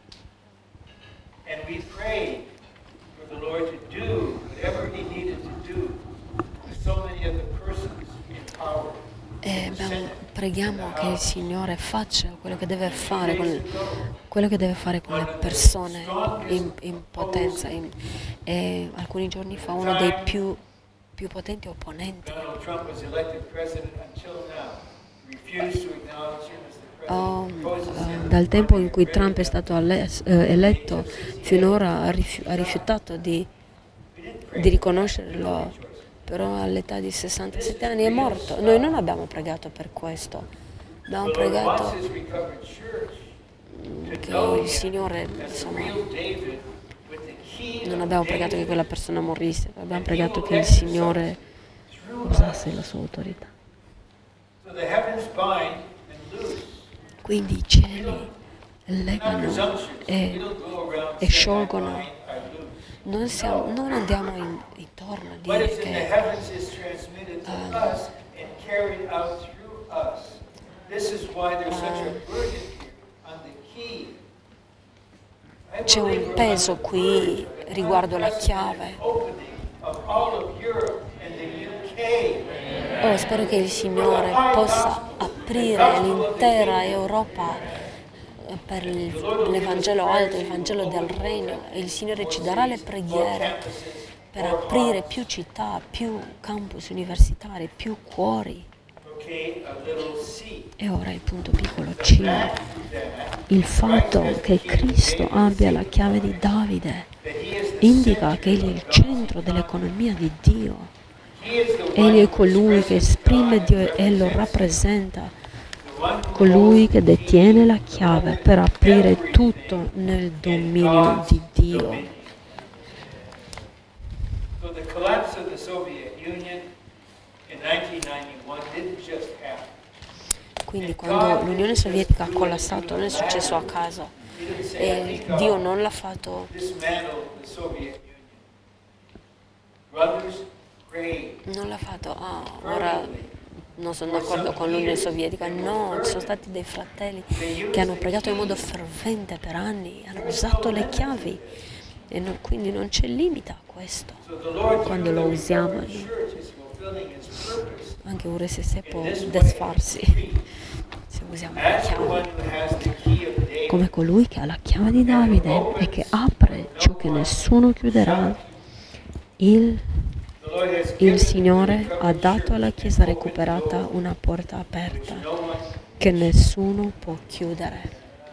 And we prayed for the Lord to do whatever He needed to do with so many of the persons in power. E abbiamo, preghiamo che il Signore faccia quello che deve fare con, quello che deve fare con le persone in, in potenza. In, e alcuni giorni fa uno dei più, più potenti opponenti Donald Trump was elected president until now. Refused to acknowledge him as the president. Oh, Proposes eh, him dal tempo in cui Trump è stato alle- eh, eletto finora ha, rifiu- ha rifiutato di, di riconoscerlo, però all'età di sessantasette anni è morto. Noi non abbiamo pregato per questo, abbiamo The Lord wants pregato His recovered church to che know il Him Signore, as the insomma, real David with the key non of abbiamo pregato che David. quella persona morisse, abbiamo And He pregato will che il exercise Signore through usasse us. la sua autorità. So the heavens bind and loose. Quindi i cieli We're not legano presumptuous. We e, don't go around e saying I sciolgono. bind, I loose. Non, siamo, non andiamo in- intorno a What dire is in the che heavens is transmitted to us and carried out through us. This is why there's such a burden here on the key. I c'è believe un we're peso on the qui verge of an riguardo la chiave. unprecedented opening of all of Europe and the U K. Oh, spero che il Signore possa aprire l'intera Europa eh, per il- l'Evangelo alto, il Vangelo del Regno, e il Signore ci darà le preghiere per aprire più città, più campus universitari, più cuori. Okay, a little C. E ora il punto piccolo C, That, il fatto che Cristo abbia la chiave di Davide that He is the indica che Egli è il centro dell'economia di Dio. He is the one Egli è who colui che expresses esprime God, Dio e lo rappresenta, the one who colui che holds the detiene key la chiave per aprire tutto nel dominio di Dio. So the collapse of the Soviet Union in nineteen ninety-one didn't just happen. Quindi quando l'Unione Sovietica ha collassato non è successo a caso, He didn't say, I e think I'll Dio non l'ha fatto, dismantle the Soviet Union. Brothers prayed non l'ha fatto, ah, ora non sono d'accordo con l'Unione Sovietica. No, ci sono stati dei fratelli che hanno pregato in modo fervente per anni, hanno usato le chiavi, e non- quindi non c'è limite a questo. So the Lord Quando through lo the usiamo, recovered church is fulfilling His purpose anche un se se può in this way. desfarsi se usiamo le As the chiavi, one who has the key of David. come colui che ha la chiave di Davide e che apre ciò che nessuno chiuderà. Il, The Lord has given il the Signore recovered ha dato alla church Chiesa an open recuperata door una porta which aperta no one che nessuno può chiudere.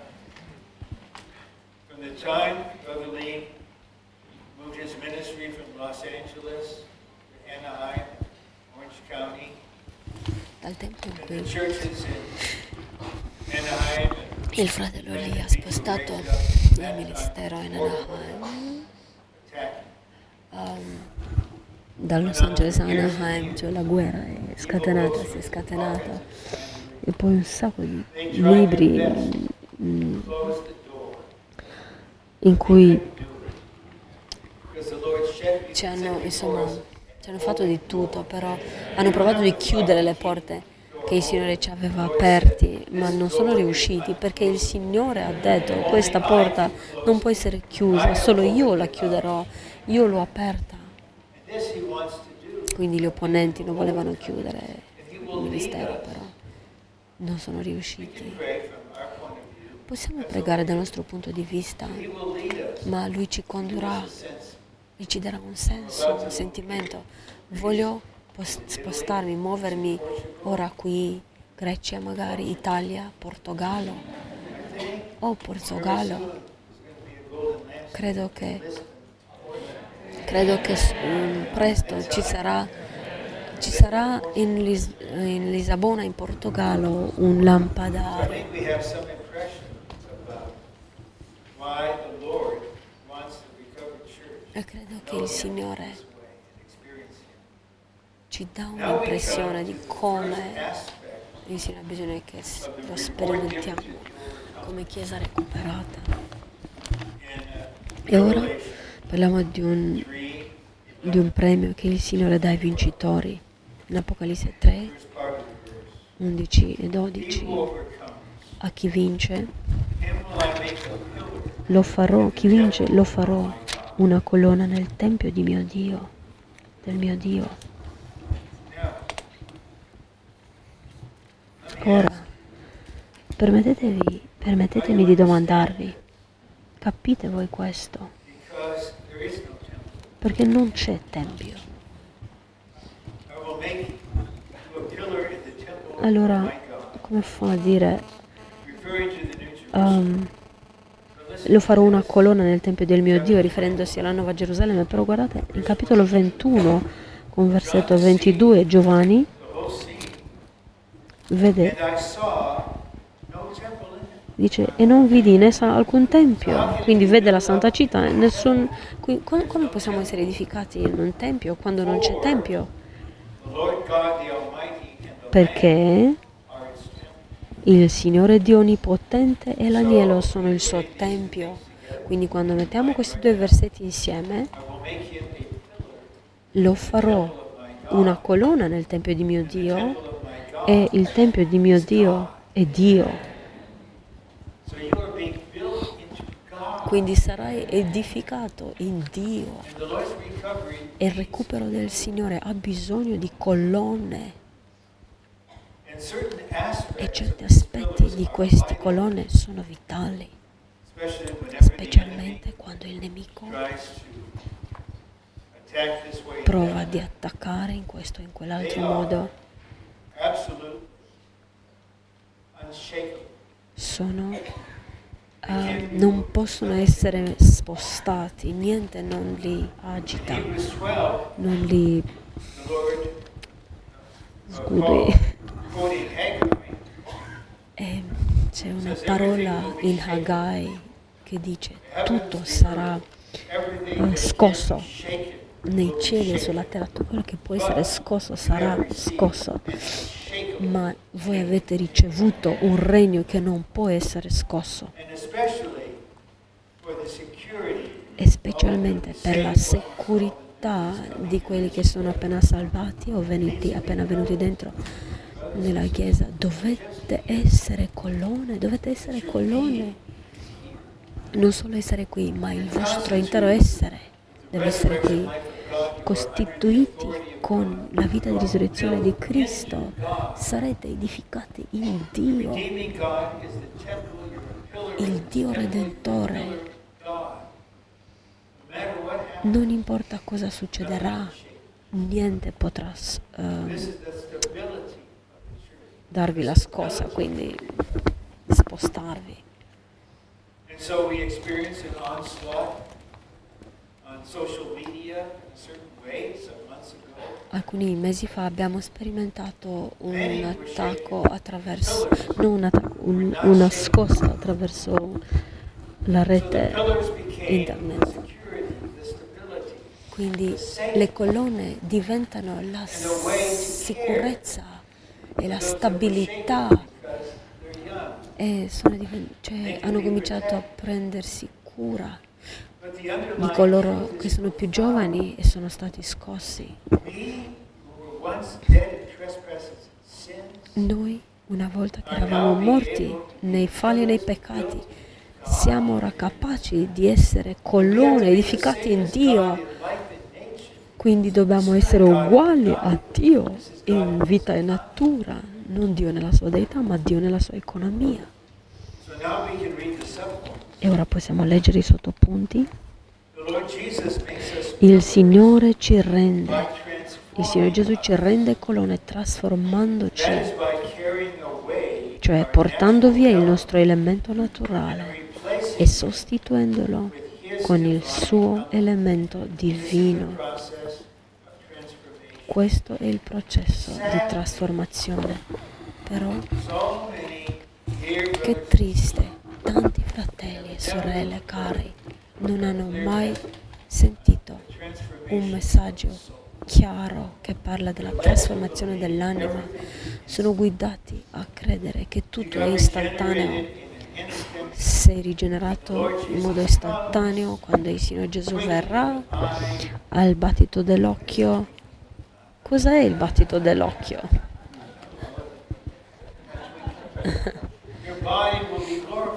From the time Brother Lee moved his ministry from Los Angeles to Anaheim, Orange County, Dal tempo in the cui churches in Anaheim and il fratello lì ha spostato il ministero in Anaheim, attacking. um, da Los Angeles a Anaheim, cioè la guerra è scatenata, si è scatenata, e poi un sacco di libri mm, Closed the door. in cui Because the Lord shed ci hanno, insomma, ci hanno fatto di tutto, però hanno provato di chiudere le porte che il Signore ci aveva aperti, ma non sono riusciti, perché il Signore ha detto: questa porta non può essere chiusa, solo io la chiuderò, io l'ho aperta. And this He wants to do. Quindi gli opponenti non volevano chiudere il ministero, però non sono riusciti. Pray from our point of view. Possiamo pregare dal nostro punto di vista, He will lead us. ma Lui ci condurrà Sense. e ci darà un senso, un sentimento. Voglio pos- spostarmi, muovermi ora qui, Grecia magari, Italia, Portogallo o Portogallo. Credo che, credo che mm, presto ci sarà, ci sarà in, Lis- in Lisabona, in Portogallo, un I lampadario. think we have some impression about why the Lord wants the recovered church E credo che il Signore this way and experience Him. ci dà Now we un'impressione di come to the come first aspect il Signore ha bisogno che s- of the lo reward given sperimentiamo to the come Chiesa recuperata. In uh, E ora Revelation parliamo di un, three, di un premio che il Signore dà ai vincitori. In Apocalisse tre, first part of the verse. undici e He dodici. who overcomes a chi vince him will I make a pillar lo farò, chi vince lo farò una colonna nel tempio di mio Dio, del mio Dio. Now, Ora, permettetevi, permettetemi di domandarvi, capite voi questo? because there is no temple, Perché non c'è tempio. I will make you a pillar in the temple of Allora, my God. come fa a dire, Referring to the New Jerusalem. um, But listen lo farò una colonna nel tempio del mio Dio, riferendosi alla Nuova Gerusalemme, però guardate, in capitolo ventuno, con versetto ventidue, Giovanni the whole scene. vede, And I saw no temple in it. dice, e non vidi in essa alcun tempio, quindi vede la Santa Città, e nessun, qui- co- come possiamo essere edificati in un tempio quando non c'è tempio? The Lord God, the Almighty, and the Perché Lamb are its temple. il Signore Dio Onnipotente e l'Agnello sono il suo tempio. Quindi quando mettiamo questi due versetti insieme, I will make him a pillar lo farò una colonna nel tempio di mio Dio, of my God. e il tempio di mio Dio è Dio. So you are being built into God. Quindi sarai edificato in Dio. And the Lord's recovery E il recupero del Signore ha bisogno di colonne, and certain e aspects certi of these aspetti pillars di are queste vital, colonne sono vitali, especially whenever the enemy specialmente quando il nemico tries to attack this way. and prova that. di attaccare in questo o in quell'altro They are modo. absolute, unshakable. Sono, eh, non possono essere spostati, niente non li agita, Hebrews twelve, non li the Lord, uh, scusi. Paul, quoting Haggai, E c'è una parola in Haggai che dice tutto sarà everything eh, that scosso can be shaken nei cieli e sulla terra, tutto quello che può essere scosso sarà scosso, shakable, ma voi avete ricevuto un regno che non può essere scosso, and especially for the security e specialmente per la securità di quelli che sono appena salvati o venuti, appena venuti dentro nella chiesa. Dovete essere colonne, dovete essere colonne, non solo essere qui, ma il vostro intero essere deve essere qui, costituiti con la vita di risurrezione di Cristo. Sarete edificati in Dio, redeeming God is the temple, you're a pillar il Dio Redentore. of God. No matter what happens, Non importa cosa succederà, niente potrà ehm, this is the stability of the church. darvi la scossa, quindi spostarvi. And so we experience an onslaught on social media in a certain way some months ago. Alcuni mesi fa abbiamo sperimentato un attacco attraverso, non un attacco, un- una scossa attraverso la So the rete pillars became the internet. security, the stability, Quindi le colonne diventano la sicurezza e la stabilità, because they're young. e sono diven- cioè, hanno cominciato a prendersi cura But the di underlying coloro truth che is sono più giovani e sono stati scossi. we who were once dead in trespasses and sins, Noi, una volta che eravamo morti nei falli e nei peccati, siamo ora capaci di essere colonne edificati in Dio. in life and nature. Quindi dobbiamo essere uguali a Dio in vita e natura, non Dio nella sua deità, ma Dio nella sua economia. So now we can read the subpoint. E ora possiamo leggere i sottopunti. The Lord Jesus makes us Il Signore ci rende, by il Signore transforming, Gesù ci rende colonne trasformandoci, that is by carrying away cioè our portando via il natural nostro elemento and naturale replacing e sostituendolo with His con il divine suo element. elemento This is the divino. process of transformation. Questo è il processo di trasformazione. Però So many dear che brothers triste, tanti fratelli e sorelle cari non hanno mai sentito and transformation un messaggio chiaro che parla della trasformazione dell'anima. Sono guidati a credere che tutto è istantaneo. in an instant. Sei rigenerato in modo istantaneo quando il Signore Gesù verrà, al battito dell'occhio. Cos'è il battito dell'occhio? Your body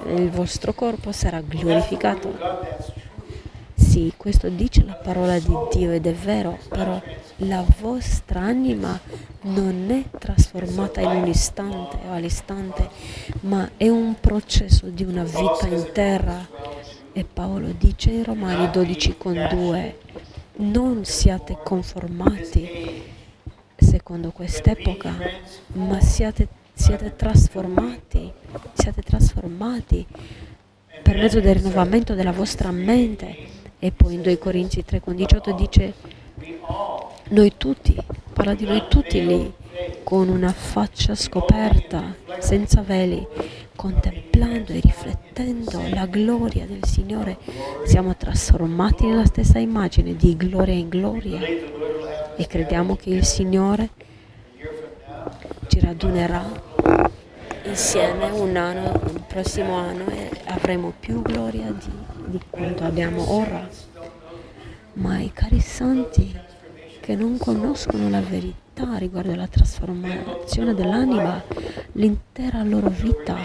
il vostro corpo sarà glorificato. God, that's true. Sì, questo dice la parola di Dio ed è vero, però la vostra anima non è trasformata in un istante o all'istante, ma è un processo di una vita intera. E Paolo dice in Romani dodici con due, non siate conformati secondo quest'epoca, ma siate, siate trasformati, siate trasformati per mezzo del rinnovamento della vostra mente. E poi in due Corinzi tre con diciotto dice, noi tutti, parla di noi tutti lì, con una faccia scoperta, senza veli, contemplando e riflettendo la gloria del Signore, siamo trasformati nella stessa immagine di gloria in gloria e crediamo che il Signore ci radunerà insieme un anno, il prossimo anno, e avremo più gloria di, di quanto abbiamo ora. Ma i cari santi che non conoscono la verità riguardo alla trasformazione dell'anima, l'intera loro vita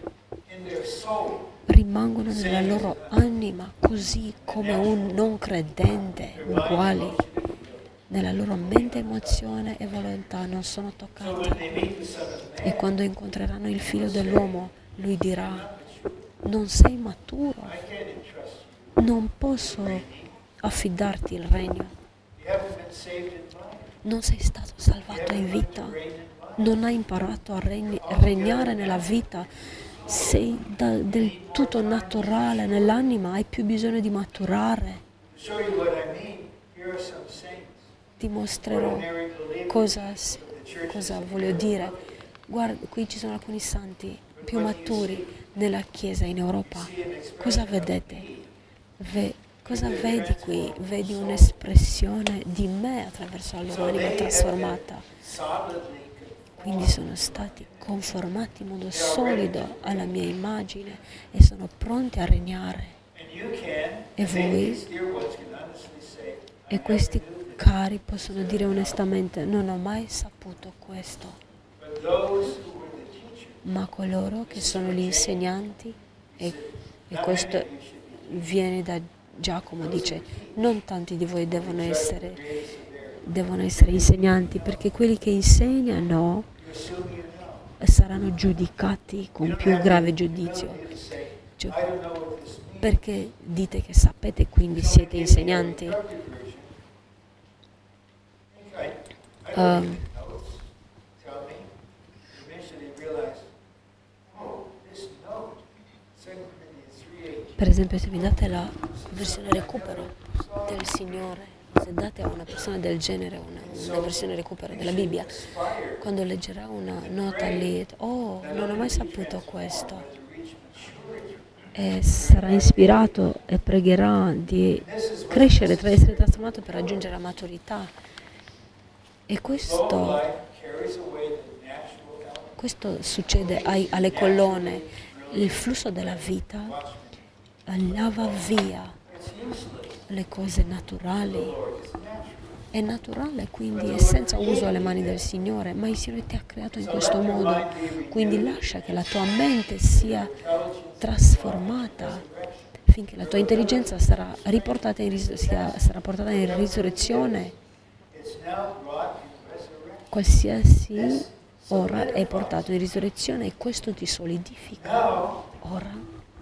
rimangono nella loro anima così come un non credente, uguali. Nella loro mente, emozione e volontà non sono toccati. E quando incontreranno il figlio dell'uomo, lui dirà, non sei maturo, non posso affidarti il regno, non sei stato salvato in vita, non hai imparato a regni- regnare nella vita, sei da- del tutto naturale nell'anima, hai più bisogno di maturare. Ti mostrerò cosa, cosa voglio dire. Guarda, qui ci sono alcuni santi più maturi nella Chiesa in Europa. Cosa vedete? Ve, cosa vedi qui? Vedi un'espressione di me attraverso la loro anima trasformata. Quindi sono stati conformati in modo solido alla mia immagine e sono pronti a regnare. E voi, e questi cari possono dire onestamente, non ho mai saputo questo. Ma coloro che sono gli insegnanti, e, e questo viene da Giacomo, dice, non tanti di voi devono essere, devono essere insegnanti, perché quelli che insegnano saranno giudicati con più grave giudizio. Cioè, perché dite che sapete, quindi siete insegnanti? Um, per esempio, se vi date la versione recupero del Signore, se date a una persona del genere una, una versione recupero della Bibbia, quando leggerà una nota lì, oh, non ho mai saputo questo, e sarà ispirato e pregherà di crescere, tra essere trasformato per raggiungere la maturità. E questo, questo succede ai, alle colonne. Il flusso della vita lava via le cose naturali. È naturale, quindi è senza uso alle mani del Signore, ma il Signore ti ha creato in questo modo. Quindi lascia che la tua mente sia trasformata finché la tua intelligenza sarà riportata in, ris- sia, sarà portata in risurrezione. Qualsiasi ora è portato in risurrezione e questo ti solidifica. Ora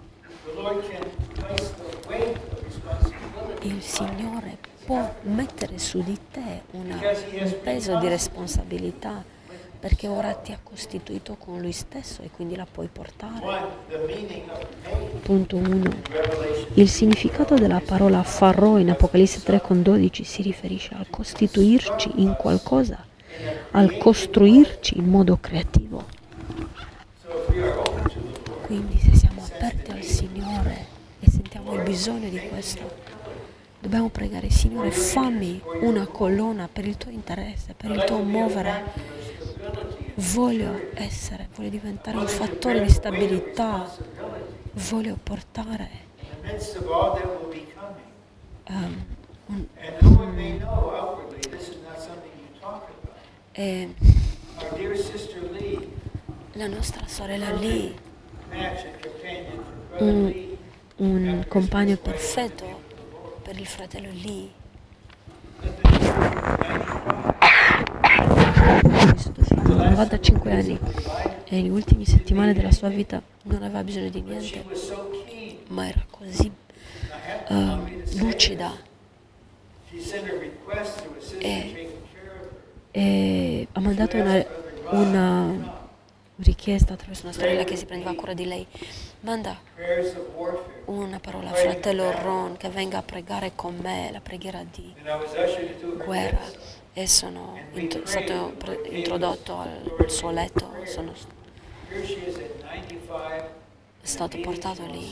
il Signore può mettere su di te una, un peso di responsabilità, perché ora ti ha costituito con Lui stesso e quindi la puoi portare. Punto uno. Il significato della parola farò in Apocalisse tre con dodici si riferisce al costituirci in qualcosa, al costruirci in modo creativo. Quindi se siamo aperti al Signore e sentiamo il bisogno di questo, dobbiamo pregare, Signore, fammi una colonna per il tuo interesse, per il tuo muovere. Voglio essere, voglio diventare un fattore di stabilità, voglio portare um, un, un, e la nostra sorella lì un, un compagno perfetto per il fratello Lee. novantacinque anni e negli ultimi settimane della sua vita non aveva bisogno di niente, ma era così uh, lucida e, e ha mandato una, una richiesta attraverso una sorella che si prendeva cura di lei. Manda una parola al fratello Ron che venga a pregare con me la preghiera di guerra. E sono int- stato pre- introdotto al, al suo letto, sono stato portato lì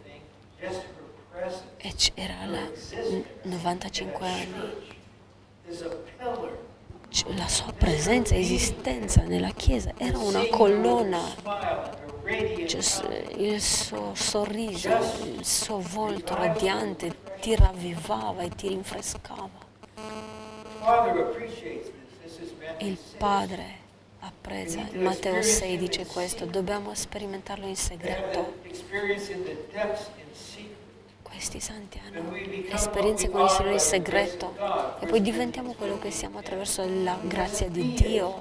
e c'era la novantacinque anni. C- la sua presenza, esistenza nella chiesa era una colonna, cioè, il suo sorriso, il suo volto radiante ti ravvivava e ti rinfrescava. Il Padre apprezza, Matteo sei dice questo, dobbiamo sperimentarlo in segreto. Questi santi hanno esperienze con il Signore in segreto e poi diventiamo quello che siamo attraverso la grazia di Dio.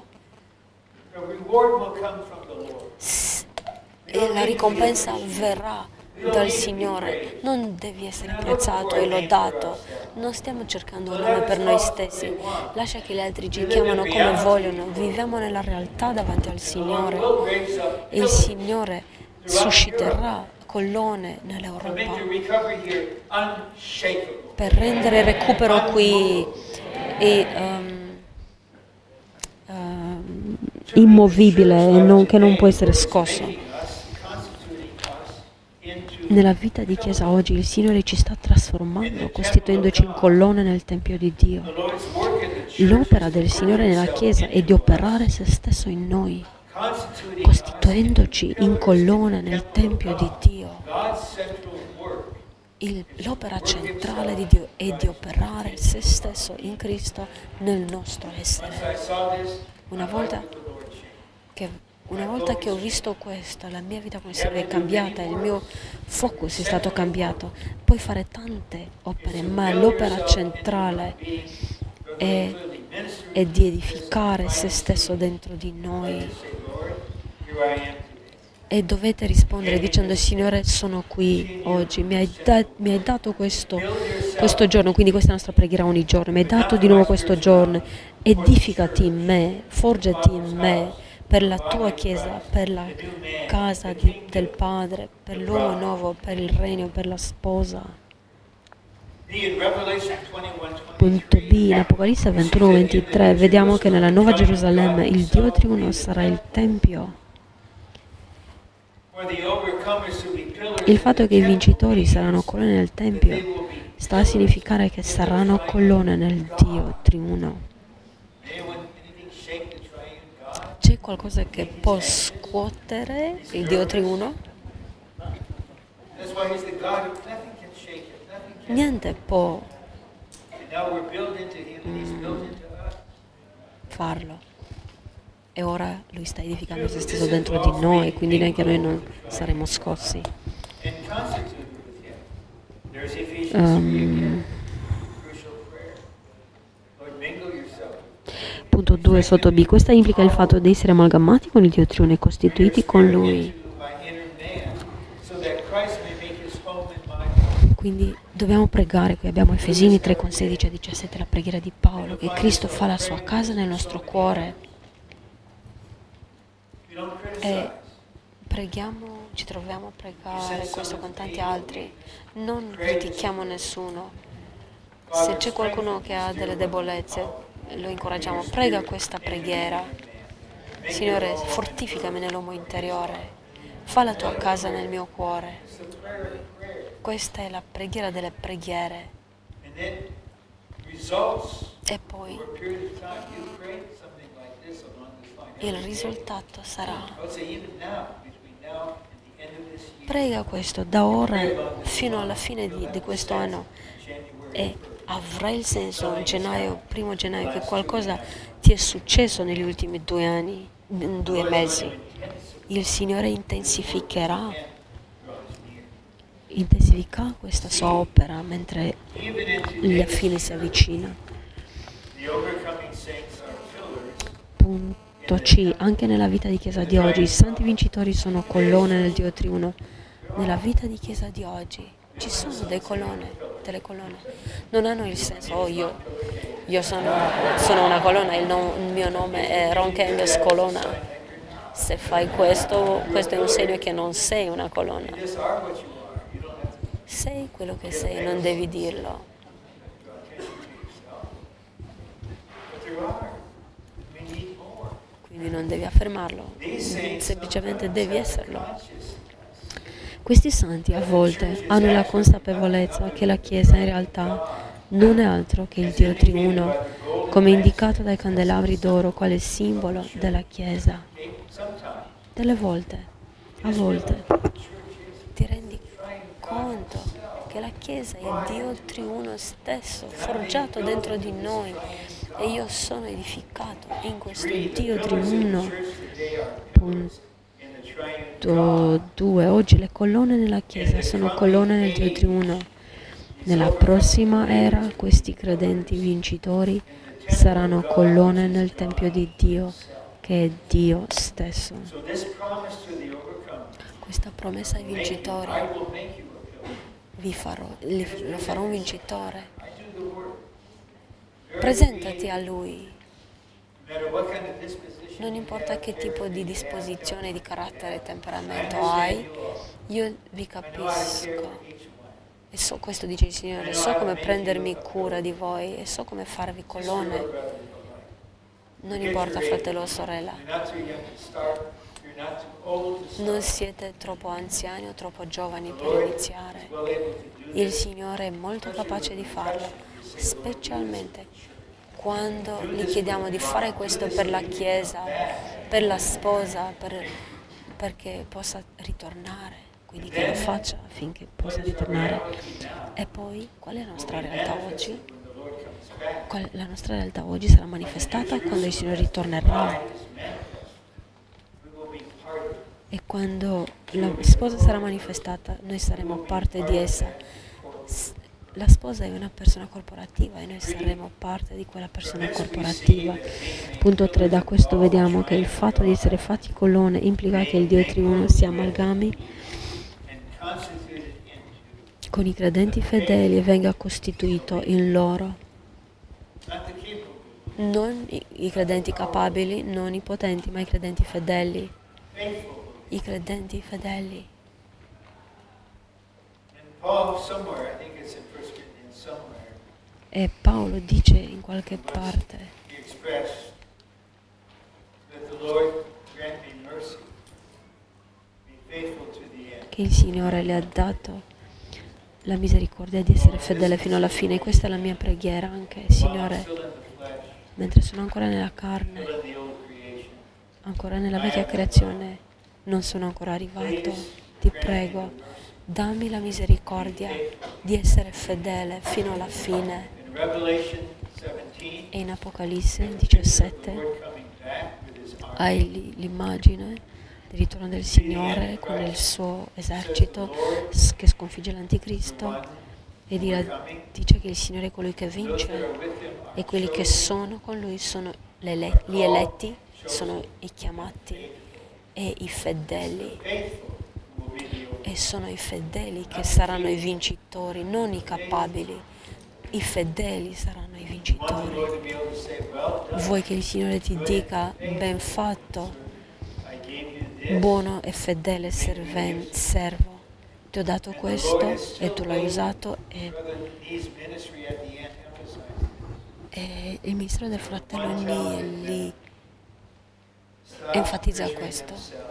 E la ricompensa verrà dal Signore. Non devi essere apprezzato e lodato. Non stiamo cercando un nome per noi stessi. Lascia che gli altri ci chiamano come vogliono. Viviamo nella realtà davanti al Signore. E il Signore susciterà colonne nell'Europa per rendere il recupero qui e, um, um, immovibile e non, che non può essere scosso. Nella vita di Chiesa oggi il Signore ci sta trasformando, costituendoci in colonne nel Tempio di Dio. L'opera del Signore nella Chiesa è di operare se stesso in noi, costituendoci in colonne nel Tempio di Dio. Il, l'opera centrale di Dio è di operare se stesso in Cristo nel nostro essere. Una volta che Una volta che ho visto questo, la mia vita con il Signore è cambiata, il mio focus è stato cambiato. Puoi fare tante opere, ma l'opera centrale è, è di edificare se stesso dentro di noi. E dovete rispondere dicendo: Signore, sono qui oggi, mi hai, da- mi hai dato questo, questo giorno, quindi questa è la nostra preghiera ogni giorno, mi hai dato di nuovo questo giorno, edificati in me, forgiati in me, per la tua Chiesa, per la casa di, del Padre, per l'uomo nuovo, per il regno, per la sposa. Punto B, in Apocalisse ventuno ventitré vediamo che nella Nuova Gerusalemme il Dio triuno sarà il Tempio. Il fatto che i vincitori saranno colonne nel Tempio sta a significare che saranno colonne nel Dio triuno. C'è qualcosa che può scuotere il Dio triuno? Niente può mm, farlo. E ora Lui sta edificando se stesso dentro di noi, quindi neanche noi non saremo scossi. Um, Punto due sotto B. Questo implica il fatto di essere amalgamati con il Dio triuno e costituiti con Lui. Quindi dobbiamo pregare, qui abbiamo Efesini tre con sedici a diciassette, la preghiera di Paolo, che Cristo fa la sua casa nel nostro cuore. E preghiamo, ci troviamo a pregare questo con tanti altri, non critichiamo nessuno. Se c'è qualcuno che ha delle debolezze, lo incoraggiamo, prega questa preghiera. Signore, fortificami nell'uomo interiore, fa la tua casa nel mio cuore. Questa è la preghiera delle preghiere. E poi il risultato sarà: prega questo da ora fino alla fine di, di questo anno e avrà il senso in gennaio, primo gennaio, che qualcosa ti è successo negli ultimi due anni, due mesi. il Signore intensificherà, intensificherà questa sua opera mentre la fine si avvicina. Punto C. Anche nella vita di Chiesa di oggi, i santi vincitori sono colonne nel Dio triuno. Nella vita di Chiesa di oggi ci sono delle colonne, delle colonne. Non hanno il senso, oh io, io sono, sono una colonna, il, no, il mio nome è Ron Canvas colonna. Se fai questo, questo è un segno che non sei una colonna. Sei quello che sei, non devi dirlo. Quindi non devi affermarlo, semplicemente devi esserlo. Questi santi a volte hanno la consapevolezza che la Chiesa in realtà non è altro che il Dio triuno, come indicato dai candelabri d'oro quale simbolo della Chiesa. Delle volte, a volte, ti rendi conto che la Chiesa è il Dio triuno stesso, forgiato dentro di noi, e io sono edificato in questo Dio triuno. Punto due. Oggi le colonne nella Chiesa sono colonne nel Dio triuno. Nella prossima era questi credenti vincitori saranno colonne nel Tempio di Dio, che è Dio stesso. Questa promessa ai vincitori, vi farò, lo farò un vincitore. Presentati a Lui. Non importa che tipo di disposizione, di carattere e temperamento hai, io vi capisco. E so, questo dice il Signore, so come prendermi cura di voi e so come farvi colonne. Non importa, fratello o sorella. Non siete troppo anziani o troppo giovani per iniziare. Il Signore è molto capace di farlo, specialmente quando gli chiediamo di fare questo per la Chiesa, per la sposa, per, perché possa ritornare, quindi che lo faccia affinché possa ritornare. E poi, qual è la nostra realtà oggi? Qual, la nostra realtà oggi sarà manifestata quando il Signore ritornerà. E quando la sposa sarà manifestata, noi saremo parte di essa. La sposa è una persona corporativa e noi saremo parte di quella persona corporativa. Punto tre. Da questo vediamo che il fatto di essere fatti colonne implica che il Dio triuno si amalgami con i credenti fedeli e venga costituito in loro. Non i, i credenti capabili, non i potenti, ma i credenti fedeli. I credenti fedeli. E Paolo dice in qualche parte che il Signore le ha dato la misericordia di essere fedele fino alla fine. E questa è la mia preghiera anche, Signore, mentre sono ancora nella carne, ancora nella vecchia creazione, non sono ancora arrivato, ti prego, dammi la misericordia di essere fedele fino alla fine. E in Apocalisse diciassette hai l'immagine del ritorno del Signore con il suo esercito che sconfigge l'Anticristo e dice che il Signore è colui che vince e quelli che sono con lui sono gli eletti, sono i chiamati e i fedeli. E sono i fedeli che saranno i vincitori, non i capabili. I fedeli saranno i vincitori. Vuoi che il Signore ti dica ben fatto, buono e fedele serven- servo. Ti ho dato questo e tu l'hai usato e, e il ministero del fratello lì, lì enfatizza questo.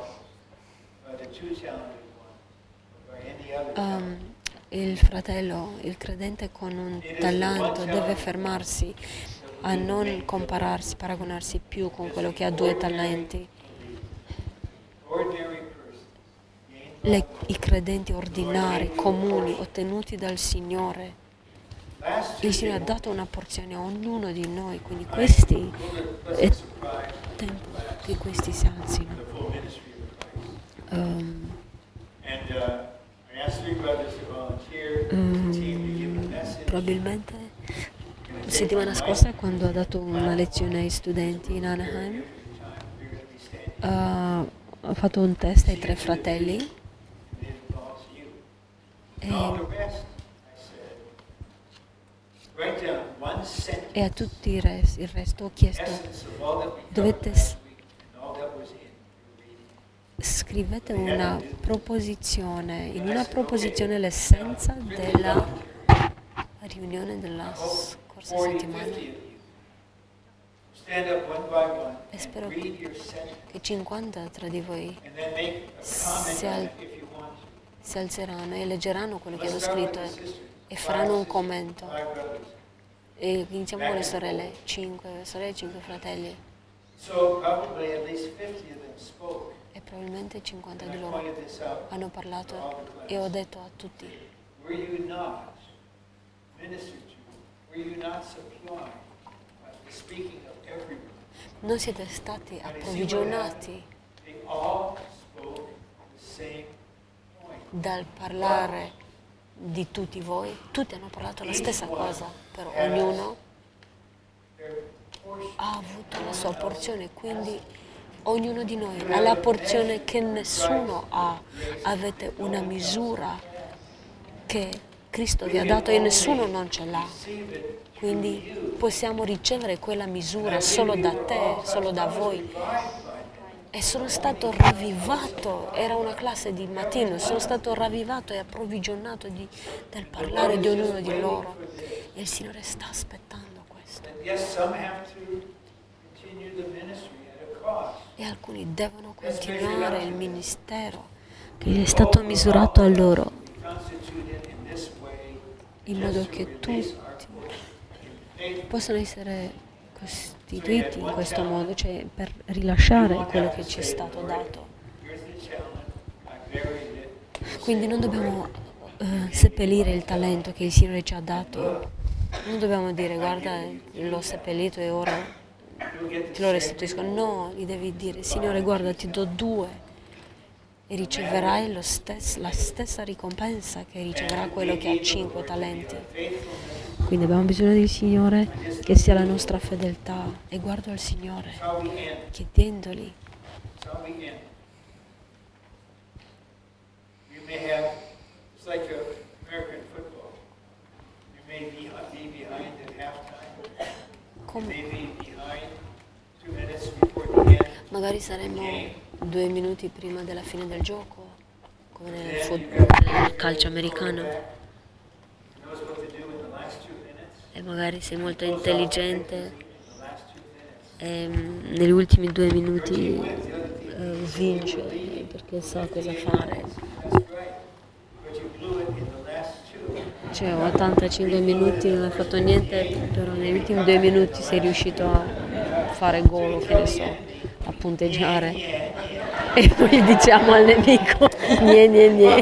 Um, il fratello, il credente con un talento deve fermarsi a non compararsi, paragonarsi più con quello che ha due talenti. Le, I credenti ordinari, comuni, ottenuti dal Signore. Il Signore ha dato una porzione a ognuno di noi, quindi questi è tempo che questi si alzino Um, And uh, I asked three brothers to volunteer to um, team to give a message. probabilmente la settimana scorsa, quando ho dato una lezione ai studenti in Anaheim, uh, ho fatto un test ai tre fratelli e, e a tutti il resto, il resto ho chiesto: dovete s- scrivete una proposizione, in una proposizione l'essenza della riunione della scorsa settimana. E spero che cinquanta tra di voi si, al- si alzeranno e leggeranno quello che hanno scritto e, e faranno un commento. E iniziamo con le sorelle, cinque sorelle e cinque fratelli. E probabilmente cinquanta di loro hanno parlato e ho detto a tutti: non siete stati approvvigionati dal parlare di tutti voi? Tutti hanno parlato la stessa cosa, però ognuno ha avuto la sua porzione, quindi ognuno di noi ha la porzione che nessuno ha. Avete una misura che Cristo vi ha dato e nessuno non ce l'ha. Quindi possiamo ricevere quella misura solo da te, solo da voi. E sono stato ravvivato, era una classe di mattino, sono stato ravvivato e approvvigionato di, del parlare di ognuno di loro. E il Signore sta aspettando questo. E alcuni devono continuare il ministero che è stato misurato a loro, in modo che tutti possano essere costituiti in questo modo, cioè per rilasciare quello che ci è stato dato. Quindi non dobbiamo eh, seppellire il talento che il Signore ci ha dato. Non dobbiamo dire: guarda, l'ho seppellito e ora ti lo restituisco. No, gli devi dire: Signore, guarda, ti do due e riceverai lo stes- la stessa ricompensa che riceverà quello che ha cinque talenti. Quindi abbiamo bisogno del Signore, che sia la nostra fedeltà, e guardo al Signore chiedendogli. Come magari saremo due minuti prima della fine del gioco, come nel, football, nel calcio americano. E magari sei molto intelligente e negli ultimi due minuti eh, vince perché sa cosa fare. Cioè, ottantacinque minuti non hai fatto niente, però negli ultimi due minuti sei riuscito a fare gol, o che ne so, a punteggiare. E poi diciamo al nemico: nie nie nie.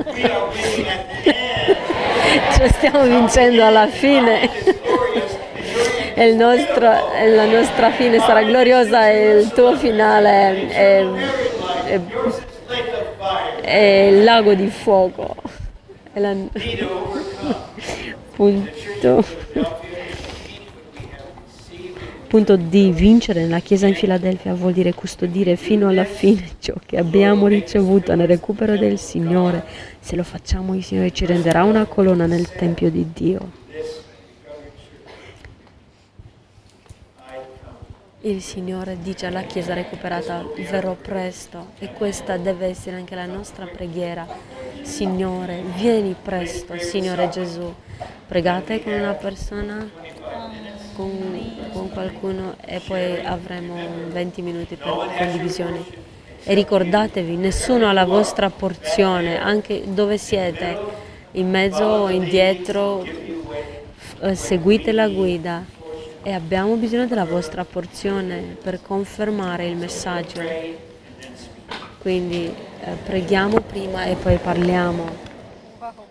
Cioè, stiamo vincendo alla fine. E il nostro, e la nostra fine sarà gloriosa e il tuo finale è, è, è il lago di fuoco. È la, punto, punto di vincere nella chiesa in Filadelfia vuol dire custodire fino alla fine ciò che abbiamo ricevuto nel recupero del Signore. Se lo facciamo, il Signore ci renderà una colonna nel Tempio di Dio. Il Signore dice alla Chiesa recuperata: verrò presto, e questa deve essere anche la nostra preghiera. Signore, vieni presto, Signore Gesù. Pregate con una persona, con, con qualcuno, e poi avremo venti minuti per condivisioni. E ricordatevi, nessuno ha la vostra porzione, anche dove siete, in mezzo o indietro, seguite la guida. E abbiamo bisogno della vostra porzione per confermare il messaggio. Quindi eh, preghiamo prima e poi parliamo.